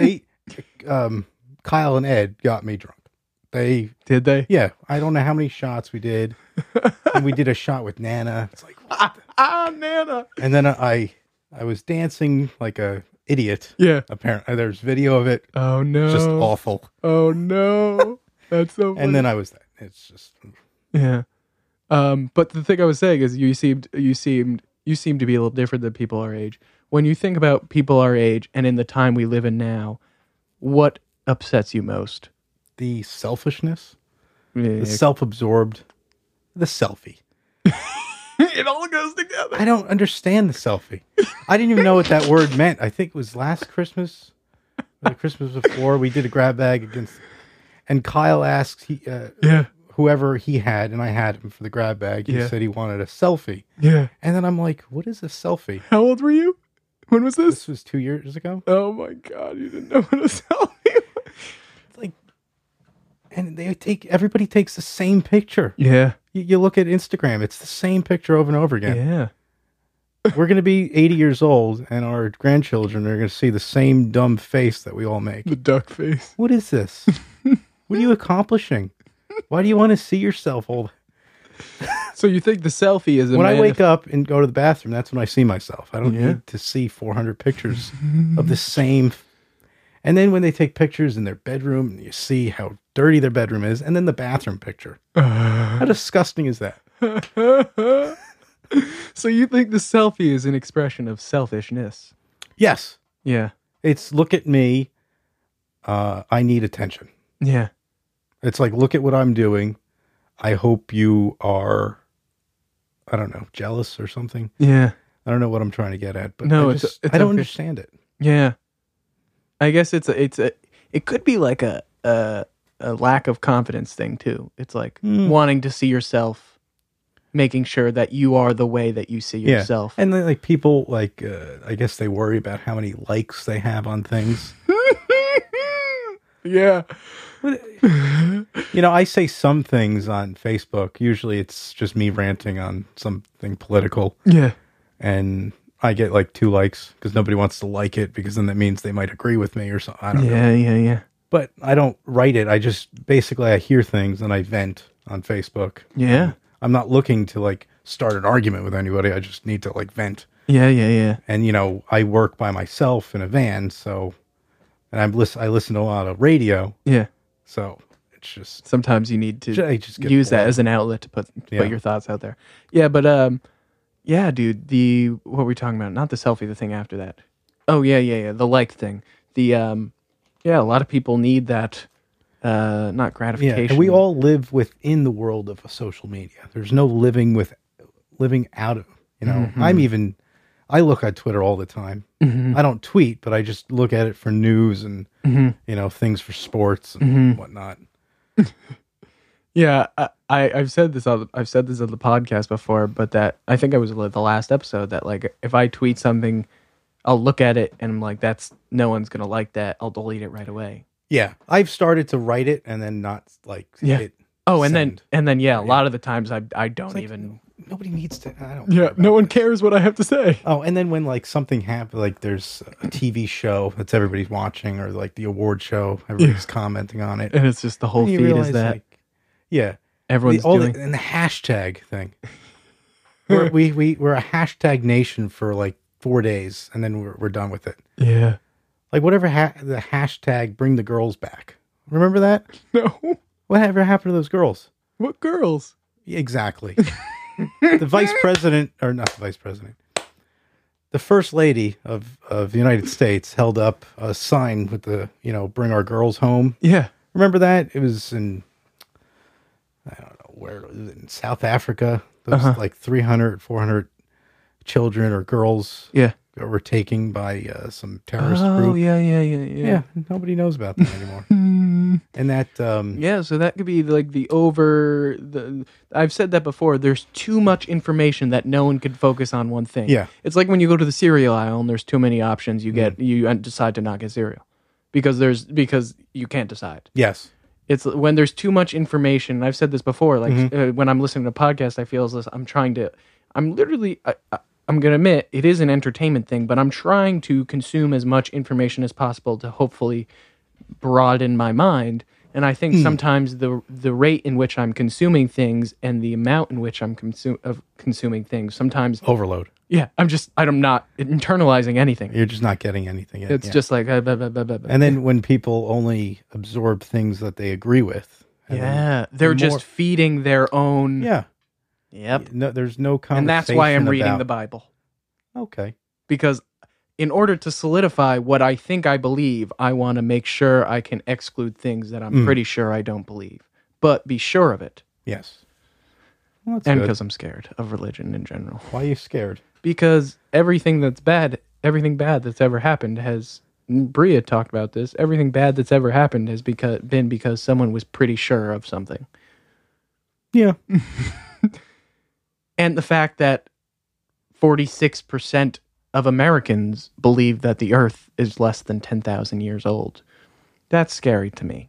Kyle and Ed got me drunk. Did they? Yeah. I don't know how many shots we did. And we did a shot with Nana. It's like, Nana. And then I was dancing like a idiot. Yeah. Apparently, there's video of it. Oh no. It's just awful. Oh no. That's so funny. And then I was that. It's just yeah. But the thing I was saying is you seem to be a little different than people our age. When you think about people our age and in the time we live in now, what upsets you most? The selfishness, the self-absorbed, the selfie. It all goes together. I don't understand the selfie. I didn't even know what that word meant. I think it was last Christmas, or the Christmas before, we did a grab bag against, and Kyle asked whoever he had, and I had him for the grab bag. He said he wanted a selfie. Yeah. And then I'm like, what is a selfie? How old were you? When was this? This was 2 years ago. Oh my God, you didn't know what a selfie was. It's like, and everybody takes the same picture. Yeah. You look at Instagram, it's the same picture over and over again. Yeah. We're going to be 80 years old, and our grandchildren are going to see the same dumb face that we all make. The duck face. What is this? What are you accomplishing? Why do you want to see yourself old? So you think the selfie is when I wake up and go to the bathroom, that's when I see myself. I don't need to see 400 pictures of the same. And then when they take pictures in their bedroom, you see how dirty their bedroom is, and then the bathroom picture. How disgusting is that? So you think the selfie is an expression of selfishness? Yes. Yeah. It's look at me. I need attention. Yeah. It's like, look at what I'm doing. I hope you are, I don't know, jealous or something. Yeah. I don't know what I'm trying to get at, but no, I don't understand it. Yeah. I guess it could be like a lack of confidence thing too. It's like wanting to see yourself, making sure that you are the way that you see yourself. And then like people like, I guess they worry about how many likes they have on things. Yeah. I say some things on Facebook. Usually it's just me ranting on something political. Yeah. And I get like 2 likes because nobody wants to like it because then that means they might agree with me or something. I don't know. Yeah. But I don't write it. I just I hear things and I vent on Facebook. Yeah. And I'm not looking to like start an argument with anybody. I just need to like vent. Yeah. And I work by myself in a van, so and I listen to a lot of radio. Yeah. So it's just sometimes you need to just use that as an outlet to put your thoughts out there. Yeah, but dude, what were we talking about? Not the selfie, the thing after that. Oh yeah, the like thing. The a lot of people need that not gratification. Yeah, and we all live within the world of social media. There's no living living out of, I look at Twitter all the time. I don't tweet, but I just look at it for news and, things for sports and whatnot. Yeah, I've said this on the podcast before, but that I think I was the last episode that like if I tweet something, I'll look at it and I'm like, no one's gonna like that. I'll delete it right away. Yeah, I've started to write it and then not like hit send. and then a lot of the times I don't even. Nobody needs to. I don't. Yeah, no one cares what I have to say. Oh, and then when like something happens, like there's a TV show that's everybody's watching, or like the award show, everybody's commenting on it, and it's just the whole feed is that. Like, yeah, everyone's doing and the hashtag thing. we're a hashtag nation for like 4 days, and then we're done with it. Yeah, like whatever the hashtag bring the girls back. Remember that? No. Whatever happened to those girls? What girls? Exactly. The vice president, or not the vice president, the first lady of the United States held up a sign with the bring our girls home. Yeah, remember that? It was in. I don't know where it was, in South Africa. Those like 300, 400 children or girls that were taken by some terrorist group. Oh, yeah. Nobody knows about that anymore. And that... so that could be like I've said that before. There's too much information that no one could focus on one thing. Yeah. It's like when you go to the cereal aisle and there's too many options, you decide to not get cereal. Because you can't decide. Yes. It's when there's too much information. And I've said this before. Like when I'm listening to a podcast, I feel as this. I'm going to admit it is an entertainment thing, but I'm trying to consume as much information as possible to hopefully broaden my mind. And I think sometimes the rate in which I'm consuming things and the amount in which I'm consuming things sometimes overload. Yeah, I'm not internalizing anything. You're just not getting anything. It's just like blah, blah, blah, blah, blah. And then when people only absorb things that they agree with, they're just feeding their own. Yeah. Yep. No, there's no conversation. And that's why I'm reading the Bible. Okay. Because in order to solidify what I think I believe, I want to make sure I can exclude things that I'm pretty sure I don't believe, but be sure of it. Yes. Well, and because I'm scared of religion in general. Why are you scared? Because everything bad that's ever happened has, Bria talked about this, everything bad that's ever happened has been because someone was pretty sure of something. Yeah. And the fact that 46% of Americans believe that the Earth is less than 10,000 years old. That's scary to me.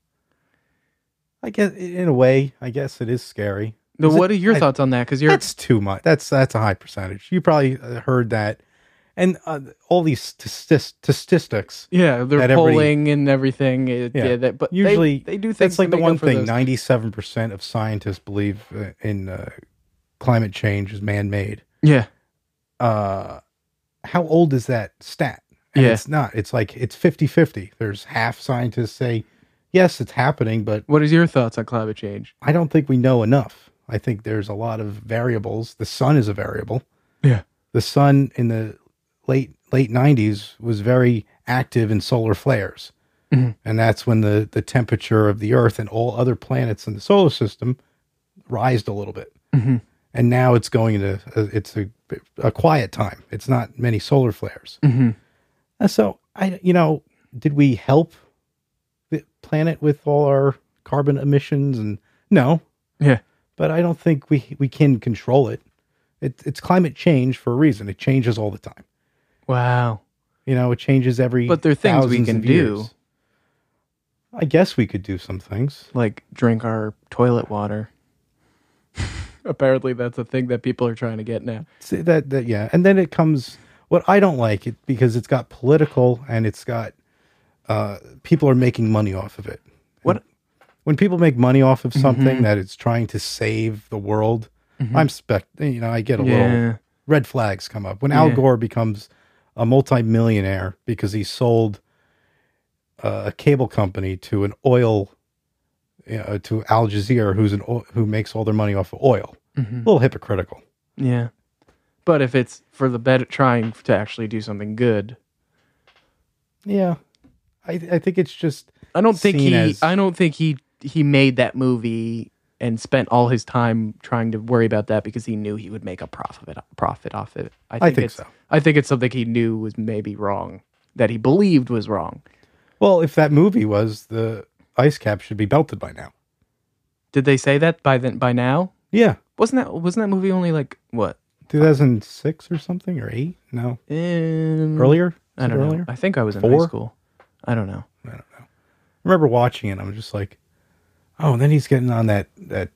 I guess, in a way, I guess it is scary. But what are your thoughts on that? Because that's too much. That's a high percentage. You probably heard that, and all these statistics. Yeah, they're polling and everything. But usually they do things. That's like the one thing. 97% of scientists believe in climate change is man-made. Yeah. How old is that stat? And it's not. It's like it's 50-50. There's half scientists say yes, it's happening, but what is your thoughts on climate change? I don't think we know enough. I think there's a lot of variables. The sun is a variable. Yeah. The sun in the late 90s was very active in solar flares. Mm-hmm. And that's when the temperature of the Earth and all other planets in the solar system rised a little bit. Mm-hmm. And now it's going into it's a quiet time. It's not many solar flares. Mm-hmm. So did we help the planet with all our carbon emissions? And no. Yeah. But I don't think we can control it. It's climate change for a reason. It changes all the time. Wow. It changes every. But there are things we can do. I guess we could do some things. Like drink our toilet water. Apparently that's a thing that people are trying to get now. See, yeah. And then it comes, what I don't like it because it's got political and it's got, people are making money off of it. What? When people make money off of something that it's trying to save the world, I get a little red flags come up. When Al Gore becomes a multimillionaire because he sold a cable company to an oil, to Al Jazeera, who makes all their money off of oil. Mm-hmm. A little hypocritical. Yeah. But if it's for the better, trying to actually do something good. Yeah. I think it's just. I don't think he made that movie and spent all his time trying to worry about that because he knew he would make a profit off it. I think so. I think it's something he knew was maybe wrong, that he believed was wrong. Well, if that movie was, the ice cap should be melted by now. Did they say that by now? Yeah. Wasn't that movie only like what? 2006 or something, or 8? No. Earlier? I don't know. Earlier? I think I was in 4? high school. I don't know. I remember watching it. I'm just like, oh, and then he's getting on that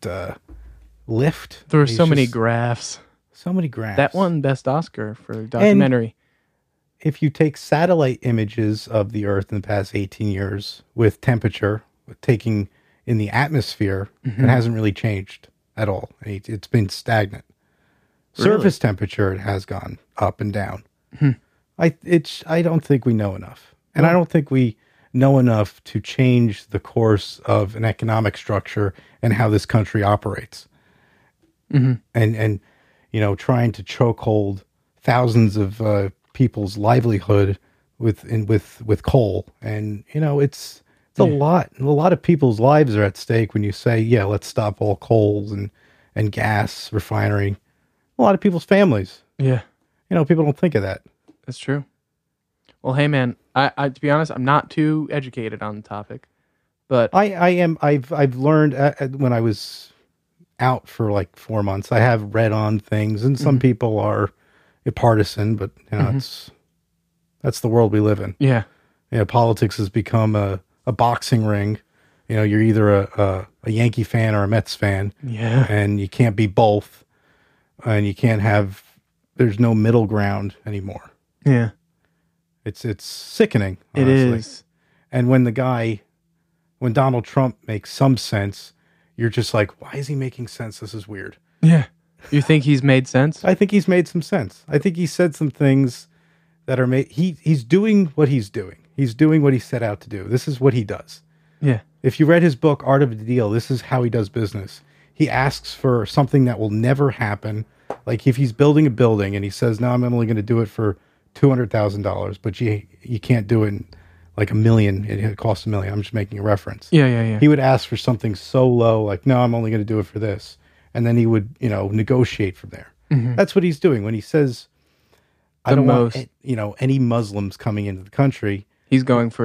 lift. There were so many graphs. So many graphs. That won Best Oscar for documentary. And if you take satellite images of the Earth in the past 18 years with temperature, taking in the atmosphere, it hasn't really changed at all. It's been stagnant. Really? Surface temperature, it has gone up and down. I don't think we know enough. And I don't think we know enough to change the course of an economic structure and how this country operates. And trying to chokehold thousands of people's livelihood with coal. And it's a lot. A lot of people's lives are at stake when you say, yeah, let's stop all coals and gas refinery. A lot of people's families. Yeah. People don't think of that. That's true. Well, hey man, I to be honest, I'm not too educated on the topic, but I am. I've learned when I was out for like 4 months. I have read on things, and some people are partisan, but that's the world we live in. Yeah. Politics has become a boxing ring. You're either a Yankee fan or a Mets fan. Yeah. And you can't be both, and you can't have. There's no middle ground anymore. Yeah. It's sickening. Honestly. It is. And when Donald Trump makes some sense, you're just like, why is he making sense? This is weird. Yeah. You think he's made sense? I think he's made some sense. I think he said some things that are made. He's doing what he's doing. He's doing what he set out to do. This is what he does. Yeah. If you read his book, Art of the Deal, this is how he does business. He asks for something that will never happen. Like if he's building a building and he says, no, I'm only going to do it for $200,000, but you can't do it in like $1 million. It costs $1 million. I'm just making a reference. Yeah. He would ask for something so low, like, no, I'm only going to do it for this. And then he would, negotiate from there. That's what he's doing. When he says, I don't want, any Muslims coming into the country. He's going for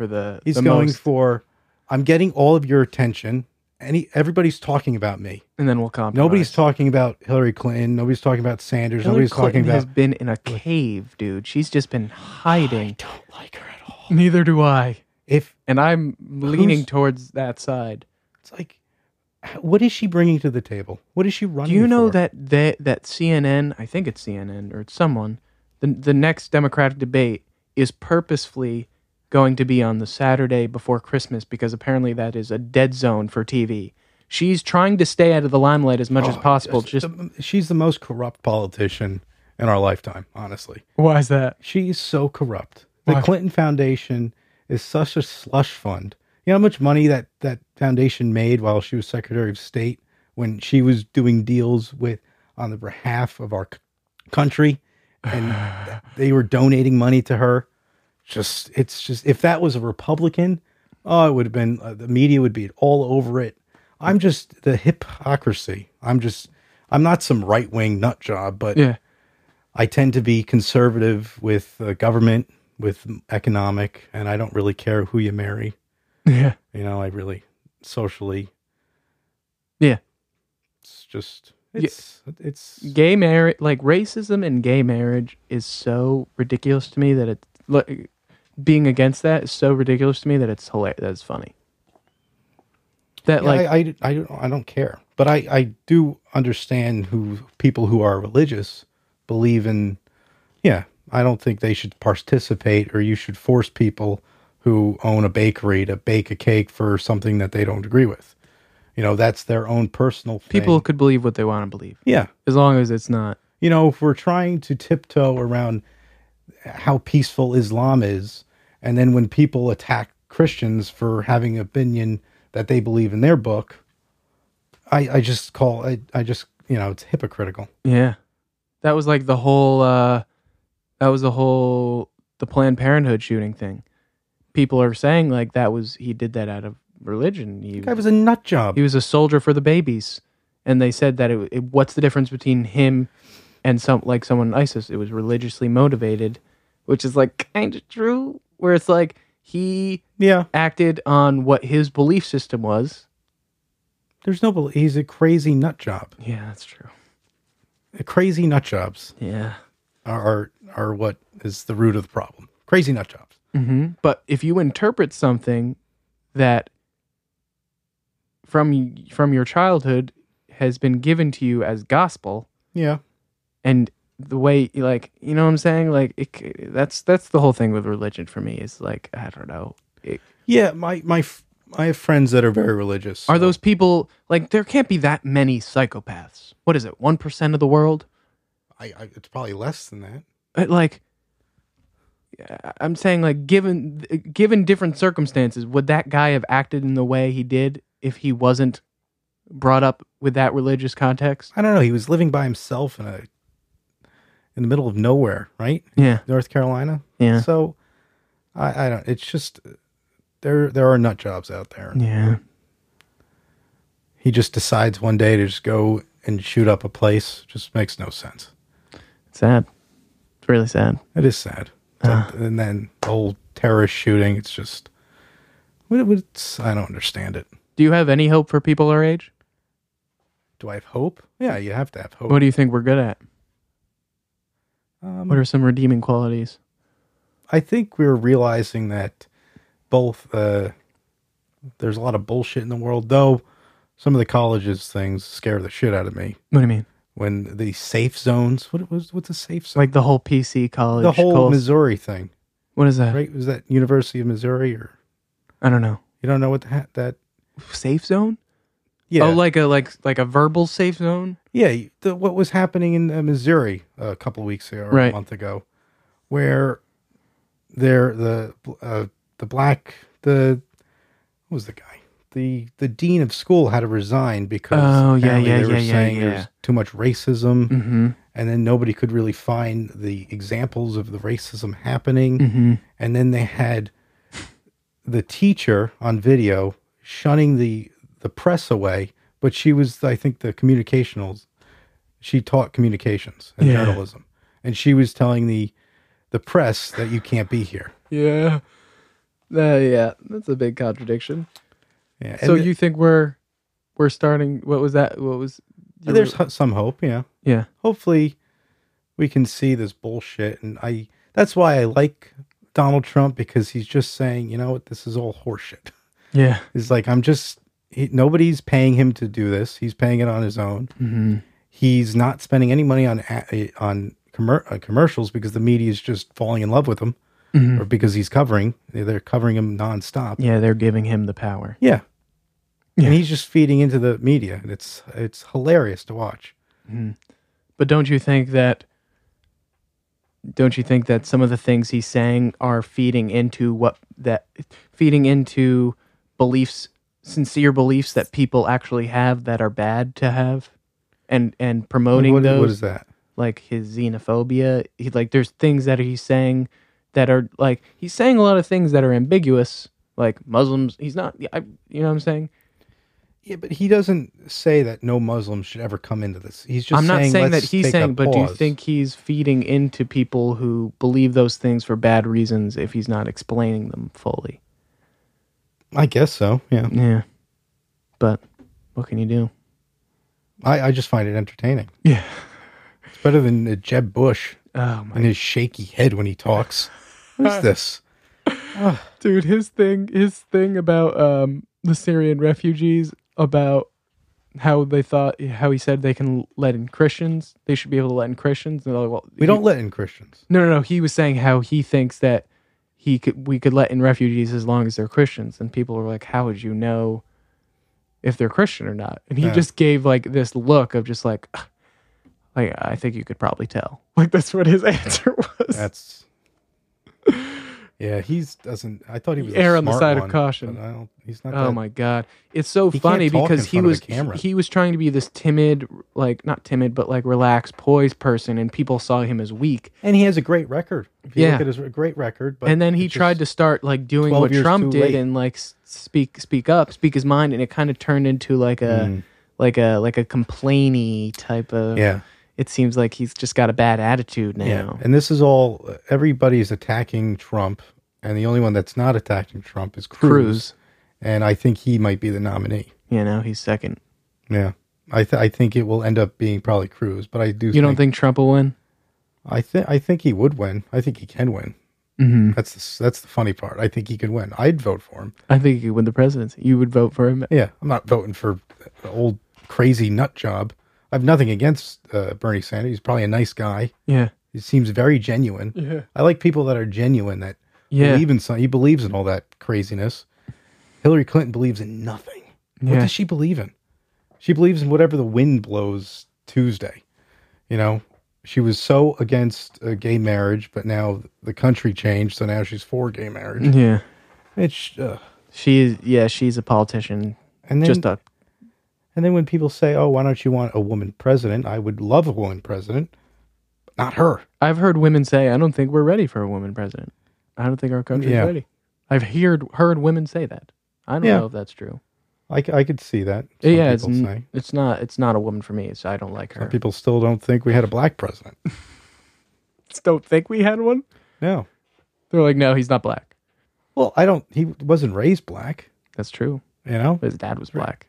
I'm getting all of your attention. Everybody's talking about me. And then we'll compromise. Nobody's talking about Hillary Clinton. Nobody's talking about Sanders. Nobody's talking about... has been in a cave, dude. She's just been hiding. I don't like her at all. Neither do I. And I'm leaning towards that side. It's like, what is she bringing to the table? What is she running for? Do you know that CNN, I think it's CNN or it's someone, the next Democratic debate is purposefully going to be on the Saturday before Christmas because apparently that is a dead zone for TV. She's trying to stay out of the limelight as much as possible. She's the most corrupt politician in our lifetime, honestly. Why is that? She's so corrupt. The Clinton Foundation is such a slush fund. You know how much money that foundation made while she was Secretary of State when she was doing deals on the behalf of our country, and they were donating money to her. It's just if that was a Republican, it would have been the media would be all over it. I'm just the hypocrisy. I'm not some right wing nut job, but I tend to be conservative with government, with economic, and I don't really care who you marry. Yeah, I really socially. Yeah, it's gay marriage, like racism and gay marriage is so ridiculous to me that it's being against that is so ridiculous to me that it's hilarious. That's funny. I don't care, but I do understand people who are religious believe in. Yeah, I don't think they should participate, or you should force people who own a bakery to bake a cake for something that they don't agree with. That's their own personal thing. People could believe what they want to believe. Yeah, as long as it's not. If we're trying to tiptoe around how peaceful Islam is, and then when people attack Christians for having an opinion that they believe in their book, I just it's hypocritical. Yeah, that was like the Planned Parenthood shooting thing. People are saying like he did that out of religion. The guy was a nut job. He was a soldier for the babies, and they said that what's the difference between him and someone in ISIS? It was religiously motivated, which is like kind of true. Where it's like he acted on what his belief system was. He's a crazy nut job. Yeah, that's true. Crazy nut jobs. Yeah, are what is the root of the problem. Crazy nut jobs. Mm-hmm. But if you interpret something that from your childhood has been given to you as gospel, and the way, like, you know what I'm saying, like that's the whole thing with religion for me. Is like, I don't know. I have friends that are very religious. Are those people, like, there can't be that many psychopaths? What is it? 1% of the world? It's probably less than that. Like, I'm saying, like, given different circumstances, would that guy have acted in the way he did if he wasn't brought up with that religious context? I don't know. He was living by himself in the middle of nowhere, right? Yeah. North Carolina. Yeah. So I don't. It's just there are nut jobs out there. Yeah. He just decides one day to just go and shoot up a place. Just makes no sense. It's sad. It's really sad. It is sad. And then the whole terrorist shooting. It's just, I don't understand it. Do you have any hope for people our age? Do I have hope? Yeah, you have to have hope. What do you think we're good at? What are some redeeming qualities? I think we're realizing that both there's a lot of bullshit in the world, though some of the colleges things scare the shit out of me. What do you mean? When the safe zones, what's a safe zone? Like the whole PC college, the whole Missouri thing. What is that? Right? Was that University of Missouri or? I don't know. You don't know what that safe zone? Yeah. Oh, like a verbal safe zone? Yeah. What was happening in Missouri a couple of weeks ago or a month ago, where what was the guy? The dean of school had to resign because they were saying there's too much racism, and then nobody could really find the examples of the racism happening, and then they had the teacher on video shunning the press away, but she was, I think, she taught communications and journalism, and she was telling the press that you can't be here. Yeah, that's a big contradiction. Yeah. So you think we're starting? What was that? What was? There's some hope. Yeah. Yeah. Hopefully, we can see this bullshit, and that's why I like Donald Trump, because he's just saying, you know what, this is all horseshit. Yeah. It's like nobody's paying him to do this. He's paying it on his own. Mm-hmm. He's not spending any money on commercials because the media is just falling in love with him, or because they're covering him nonstop. Yeah, they're giving him the power. Yeah. And he's just feeding into the media, and it's hilarious to watch. Mm-hmm. But don't you think that some of the things he's saying are feeding into beliefs, sincere beliefs that people actually have that are bad to have, and promoting those? What is that? Like his xenophobia. There's things that he's saying that are like, he's saying a lot of things that are ambiguous, like Muslims. He's not. You know what I'm saying? Yeah, but he doesn't say that no Muslims should ever come into this. He's just. I'm not saying that he's saying, but pause. do you think he's feeding into people who believe those things for bad reasons if he's not explaining them fully? I guess so. Yeah. Yeah. But what can you do? I just find it entertaining. Yeah. It's better than Jeb Bush and his shaky head when he talks. What is this? Dude, his thing about the Syrian refugees, about how he said they can let in Christians. They should be able to let in Christians. And like, well, we don't let in Christians. No. He was saying how he thinks that we could let in refugees as long as they're Christians. And people were like, how would you know if they're Christian or not? And he just gave like this look of just like I think you could probably tell. Like, that's what his answer was. Yeah, doesn't. I thought he was err a on the smart side one, of caution. but I don't. He's not. Oh my god, it's so funny can't talk because in front of the camera. he was trying to be this timid, like not timid, but like relaxed, poised person, and people saw him as weak. And he has a great record. If you look at his great record, but and then he tried to start like doing what Trump did and like speak his mind, and it kind of turned into like a like a complainy type of. Yeah. It seems like he's just got a bad attitude now. Yeah. And this is all, everybody's attacking Trump, and the only one that's not attacking Trump is Cruz. And I think he might be the nominee. Yeah, now he's second. Yeah. I think it will end up being probably Cruz, but I do You don't think Trump will win? I think he would win. I think he can win. Mm-hmm. That's the funny part. I think he could win. I'd vote for him. I think he could win the presidency. You would vote for him? Yeah. I'm not voting for the old crazy nut job. I have nothing against Bernie Sanders. He's probably a nice guy. Yeah. He seems very genuine. Yeah. I like people that are genuine, that believe in something. He believes in all that craziness. Hillary Clinton believes in nothing. Yeah. What does she believe in? She believes in whatever the wind blows Tuesday. You know, she was so against gay marriage, but now the country changed, so now she's for gay marriage. Yeah. It's she's a politician. And then, and then when people say, "Oh, why don't you want a woman president?" I would love a woman president, but not her. I've heard women say, "I don't think we're ready for a woman president. I don't think our country's ready." I've heard women say that. I don't know if that's true. I could see that. It's not a woman for me, so I don't like her. Some people still don't think we had a black president. Don't think we had one? No. They're like, no, he's not black. Well, he wasn't raised black. That's true. You know? His dad was black.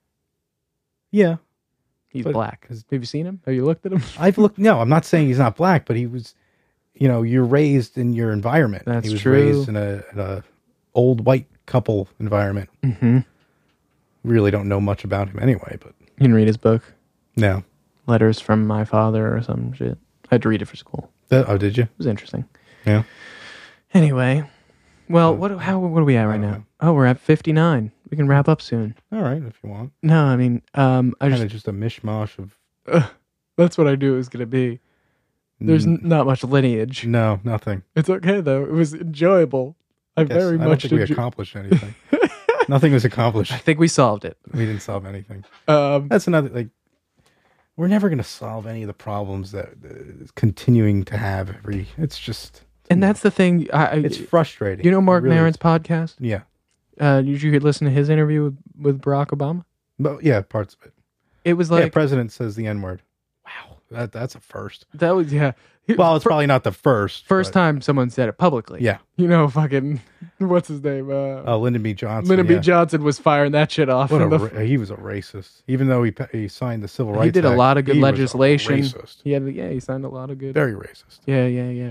Yeah. He's black. Have you seen him? Have you looked at him? No, I'm not saying he's not black, but he was, you're raised in your environment. That's true. He was true. raised in a old white couple environment. Mm-hmm. Really don't know much about him anyway, but. You can read his book. No. Letters from My Father or some shit. I had to read it for school. Oh, did you? It was interesting. Yeah. Anyway, well, what are we at right now? Oh, we're at 59. We can wrap up soon. All right, if you want. No, I mean, just a mishmash of. That's what I do is going to be. There's not much lineage. No, nothing. It's okay though. It was enjoyable. I don't think we accomplished anything. Nothing was accomplished. I think we solved it. We didn't solve anything. That's another we're never going to solve any of the problems that continuing to have it's just. And that's the thing. It's frustrating. You know Mark Maron's podcast? Yeah. Did you listen to his interview with Barack Obama? But yeah, parts of it. It was like president says the N-word. Wow, that's a first. That was Well, it's probably not the first time someone said it publicly. Yeah. Fucking what's his name? Lyndon B. Johnson. Lyndon B. Johnson was firing that shit off. He was a racist, even though he signed the Civil Rights Act. He did a lot of good legislation. Was a racist. He signed a lot of good. Very racist. Yeah.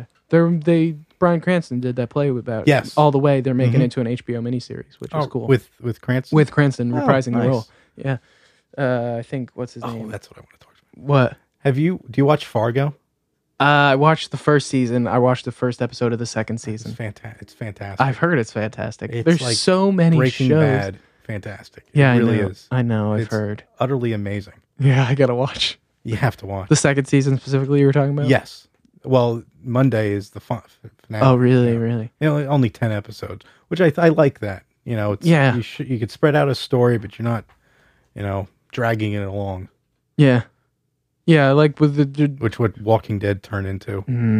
Brian Cranston did that play about All the Way. They're making it into an HBO miniseries, which is cool. With Cranston? With Cranston reprising the role. Yeah. I think what's his name? Oh, that's what I want to talk about. What? Do you watch Fargo? I watched the first season. I watched the first episode of the second season. It's fantastic. I've heard it's fantastic. There's like so many Breaking shows. Bad, fantastic. Yeah, it really is. I know. I've heard. Utterly amazing. Yeah, I gotta watch. You have to watch the second season specifically. You were talking about? Yes. Well, Monday is the finale. Oh, really? Really? Only 10 episodes, which I like that. You could spread out a story, but you're not, dragging it along. Yeah. Yeah, like with which what Walking Dead turned into.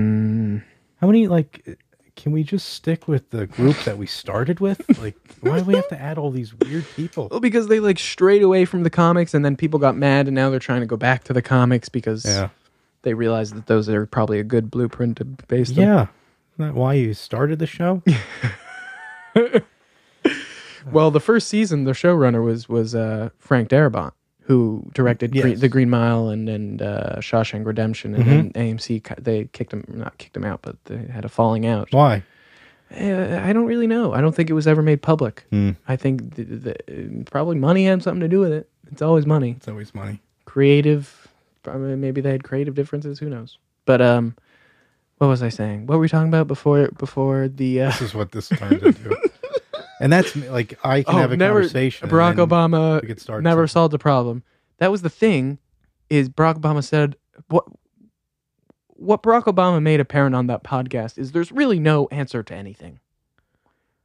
How many can we just stick with the group that we started with? Why do we have to add all these weird people? Well, because they strayed away from the comics, and then people got mad, and now they're trying to go back to the comics because they realize that those are probably a good blueprint to base them. Yeah, isn't that why you started the show? Well, the first season, the showrunner was Frank Darabont, who directed The Green Mile and Shawshank Redemption, and then AMC they not kicked him out, but they had a falling out. Why? I don't really know. I don't think it was ever made public. I think probably money had something to do with it. It's always money. It's always money. Creative. Maybe they had creative differences. Who knows? But what was I saying? What were we talking about before the? This is what this turned into. And that's I can have a conversation. Barack Obama never solved the problem. That was the thing, is Barack Obama said what Barack Obama made apparent on that podcast is there's really no answer to anything.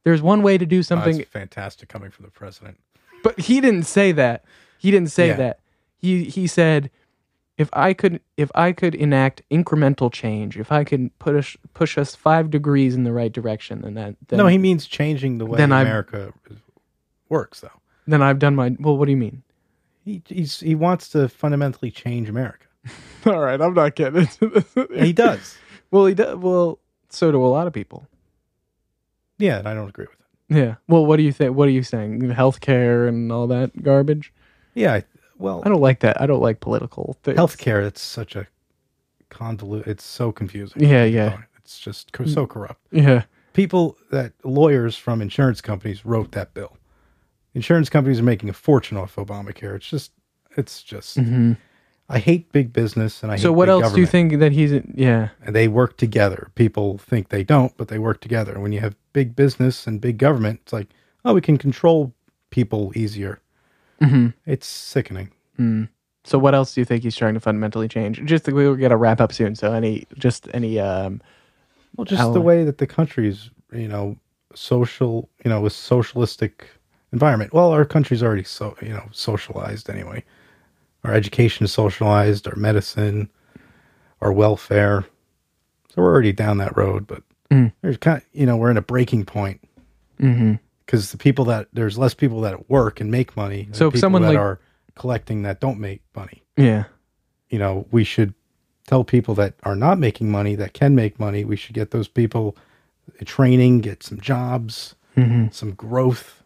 There's one way to do something. That's fantastic coming from the president. But he didn't say that. He didn't say that. He said, if I could enact incremental change, if I could push us 5 degrees in the right direction, then no, he means changing the way America works, though. Then I've done my. Well, what do you mean? He wants to fundamentally change America. All right, I'm not getting into this. He does. Well, he does. Well, so do a lot of people. Yeah, and I don't agree with it. Yeah. Well, what do you think? What are you saying? Healthcare and all that garbage? Yeah. I don't like that. I don't like political things. Healthcare, it's such a convolute. It's so confusing. Yeah. It's just so corrupt. Yeah. Lawyers from insurance companies wrote that bill. Insurance companies are making a fortune off Obamacare. It's just. Mm-hmm. I hate big business, and I hate So what else government. do you think that he's? Yeah. And they work together. People think they don't, but they work together. When you have big business and big government, it's like, oh, we can control people easier. Mm-hmm. It's sickening. Mm. So what else do you think he's trying to fundamentally change? Just we'll get a wrap up soon. So any. The way that the country's, social, a socialistic environment. Well, our country's already socialized anyway. Our education is socialized, our medicine, our welfare. So we're already down that road, but there's we're in a breaking point. Mm-hmm. Because there's less people that work and make money than people that are collecting that don't make money. Yeah. We should tell people that are not making money, that can make money, we should get those people training, get some jobs, some growth,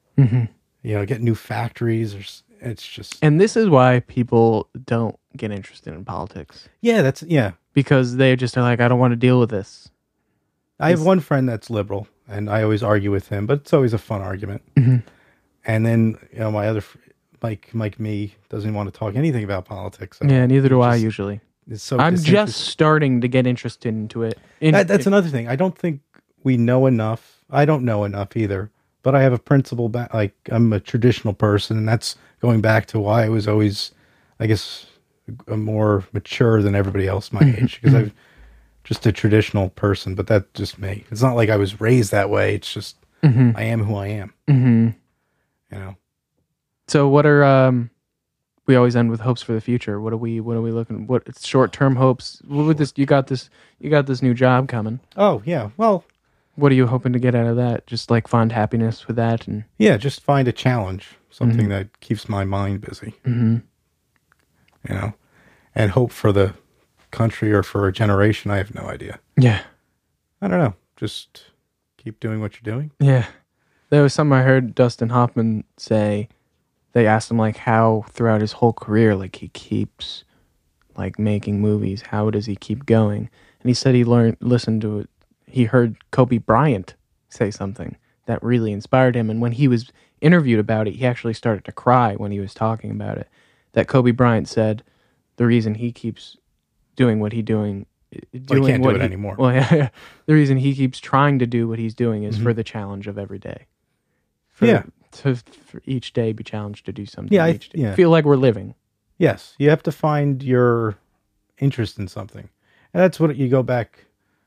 get new factories. It's just... And this is why people don't get interested in politics. Yeah, because they just are like, I don't want to deal with this. I have one friend that's liberal, and I always argue with him, but it's always a fun argument. Mm-hmm. And then, my other Mike me doesn't want to talk anything about politics. Yeah, neither do I usually. It's so I'm just starting to get interested into it. That's another thing. I don't think we know enough. I don't know enough either, but I have a principle I'm a traditional person, and that's going back to why I was always, I guess, more mature than everybody else my age, because I'm just a traditional person, but that's just me. It's not like I was raised that way. It's just, I am who I am. Mm-hmm. So what are, we always end with hopes for the future. What are we looking, what short-term hopes? What would this, you got this new job coming. Oh yeah. Well, what are you hoping to get out of that? Just like find happiness with that? And just find a challenge, something that keeps my mind busy, and hope for the country or for a generation. I have no idea. Yeah. I don't know. Just keep doing what you're doing. Yeah. There was something I heard Dustin Hoffman say. They asked him how throughout his whole career, he keeps making movies. How does he keep going? And he said listened to it. He heard Kobe Bryant say something that really inspired him. And when he was interviewed about it, he actually started to cry when he was talking about it. That Kobe Bryant said the reason he keeps doing what he's doing. He can't do it anymore. Well, yeah. The reason he keeps trying to do what he's doing is for the challenge of every day. For each day be challenged to do something. Each day. Feel like we're living. Yes. You have to find your interest in something. And that's what you go back.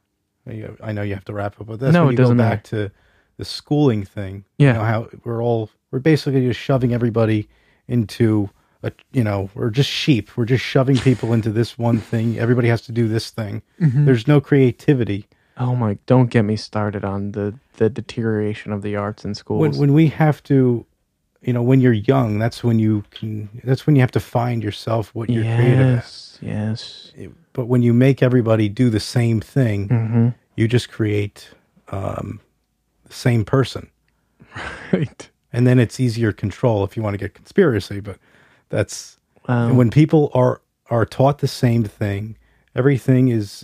I know you have to wrap up with this. No, it doesn't matter. Back to the schooling thing. Yeah. How we're basically just shoving everybody into we're just sheep. We're just shoving people into this one thing. Everybody has to do this thing. Mm-hmm. There's no creativity. Oh my, don't get me started on the deterioration of the arts in schools. When we have to, when you're young, that's when you have to find yourself, what you're creative at. Yes. But when you make everybody do the same thing, you just create the same person. Right. And then it's easier control if you want to get conspiracy, but that's when people are taught the same thing, everything is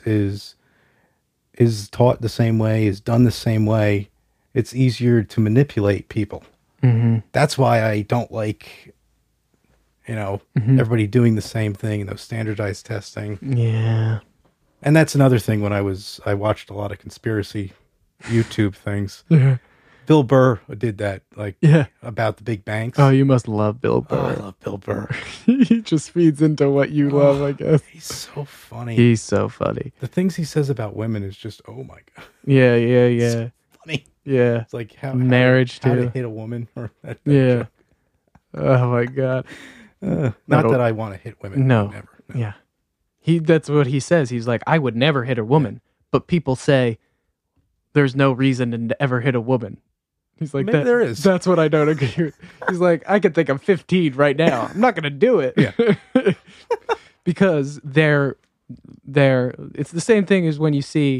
taught the same way, is done the same way, it's easier to manipulate people. Mm-hmm. That's why I don't like, everybody doing the same thing, those standardized testing. Yeah. And that's another thing when I watched a lot of conspiracy YouTube things. Bill Burr did that, about the big banks. Oh, you must love Bill Burr. Oh, I love Bill Burr. He just feeds into what you love, I guess. He's so funny. He's so funny. The things he says about women is just, oh my God. Yeah. So funny. Yeah. It's like marriage how too. to hit a woman or that Yeah. Oh my God. not that I want to hit women. No. Never. Yeah. That's what he says. He's like, I would never hit a woman, but people say there's no reason to ever hit a woman. He's like, Maybe there is. That's what I don't agree with. He's like, I could think of 15 right now. I'm not going to do it. Yeah. Because it's the same thing as when you see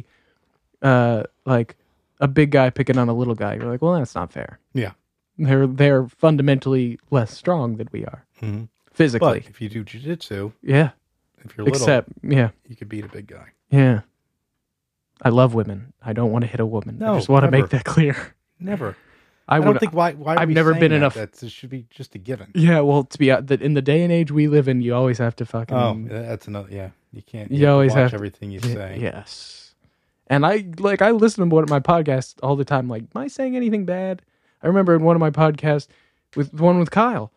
like a big guy picking on a little guy. You're like, well, that's not fair. Yeah. They're fundamentally less strong than we are. Mm-hmm. Physically. But if you do jiu-jitsu, yeah. If you're little, you could beat a big guy. Yeah. I love women. I don't want to hit a woman. No, I just want to never. make that clear. Never. I don't think why I've never been enough. That should be just a given. Yeah, well, to be in the day and age we live in, you always have to fucking. Oh, that's another. Yeah, you can't. You always watch have everything you say. Yes. And I listen to one of my podcasts all the time. Like, am I saying anything bad? I remember in one of my podcasts with Kyle,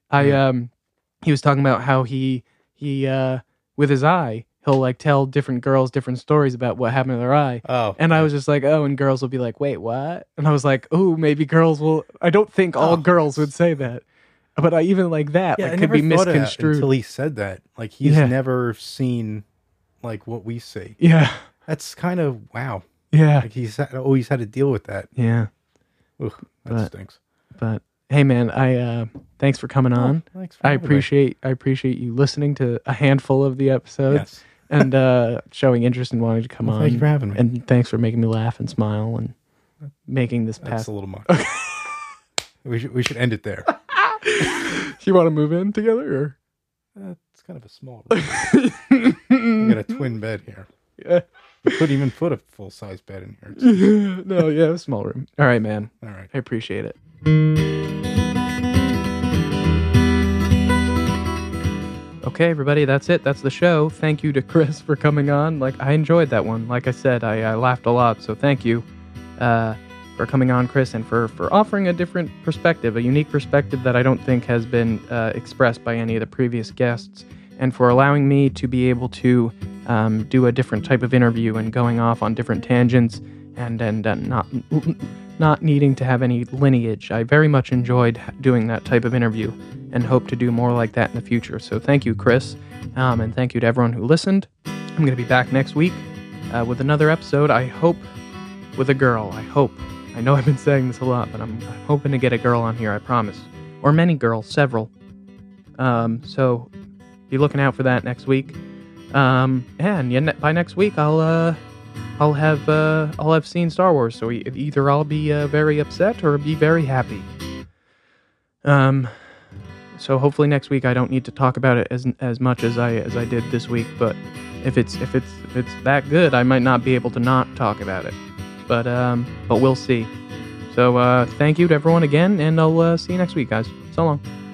he was talking about how he with his eye, he'll like tell different girls different stories about what happened to their eye. Oh. And I was just like, oh, and girls will be like, wait, what? And I was like, oh, maybe girls will. I don't think all girls would say that. But I even like that. Yeah, like, I could never be thought of that misconstrued. until he said that. Like, he's never seen like what we see. Yeah. That's kind of wow. Yeah. Like he's always had to deal with that. Yeah. Ugh, that stinks. But hey, man, thanks for coming on. Thanks for I appreciate you listening to a handful of the episodes. Yes. And showing interest in wanting to come on. Thank you for having me. And thanks for making me laugh and smile and making this That's pass. a little much. We should end it there. You want to move in together, or? It's kind of a small room. We got a twin bed here. Yeah. We couldn't even put a full-size bed in here. No, yeah, a small room. All right, man. All right. I appreciate it. Okay, everybody, that's it. That's the show. Thank you to Chris for coming on. Like, I enjoyed that one. Like I said, I laughed a lot, so thank you for coming on, Chris, and for offering a different perspective, a unique perspective that I don't think has been expressed by any of the previous guests, and for allowing me to be able to do a different type of interview and going off on different tangents and not needing to have any lineage. I very much enjoyed doing that type of interview and hope to do more like that in the future. So thank you, Chris, and thank you to everyone who listened. I'm going to be back next week with another episode, I hope, with a girl. I hope. I know I've been saying this a lot, but I'm hoping to get a girl on here, I promise. Or many girls, several. So be looking out for that next week. And by next week, I'll have seen Star Wars, so either I'll be very upset or be very happy. So hopefully next week I don't need to talk about it as much as I did this week. But if it's that good, I might not be able to not talk about it. But we'll see. So thank you to everyone again, and I'll see you next week, guys. So long.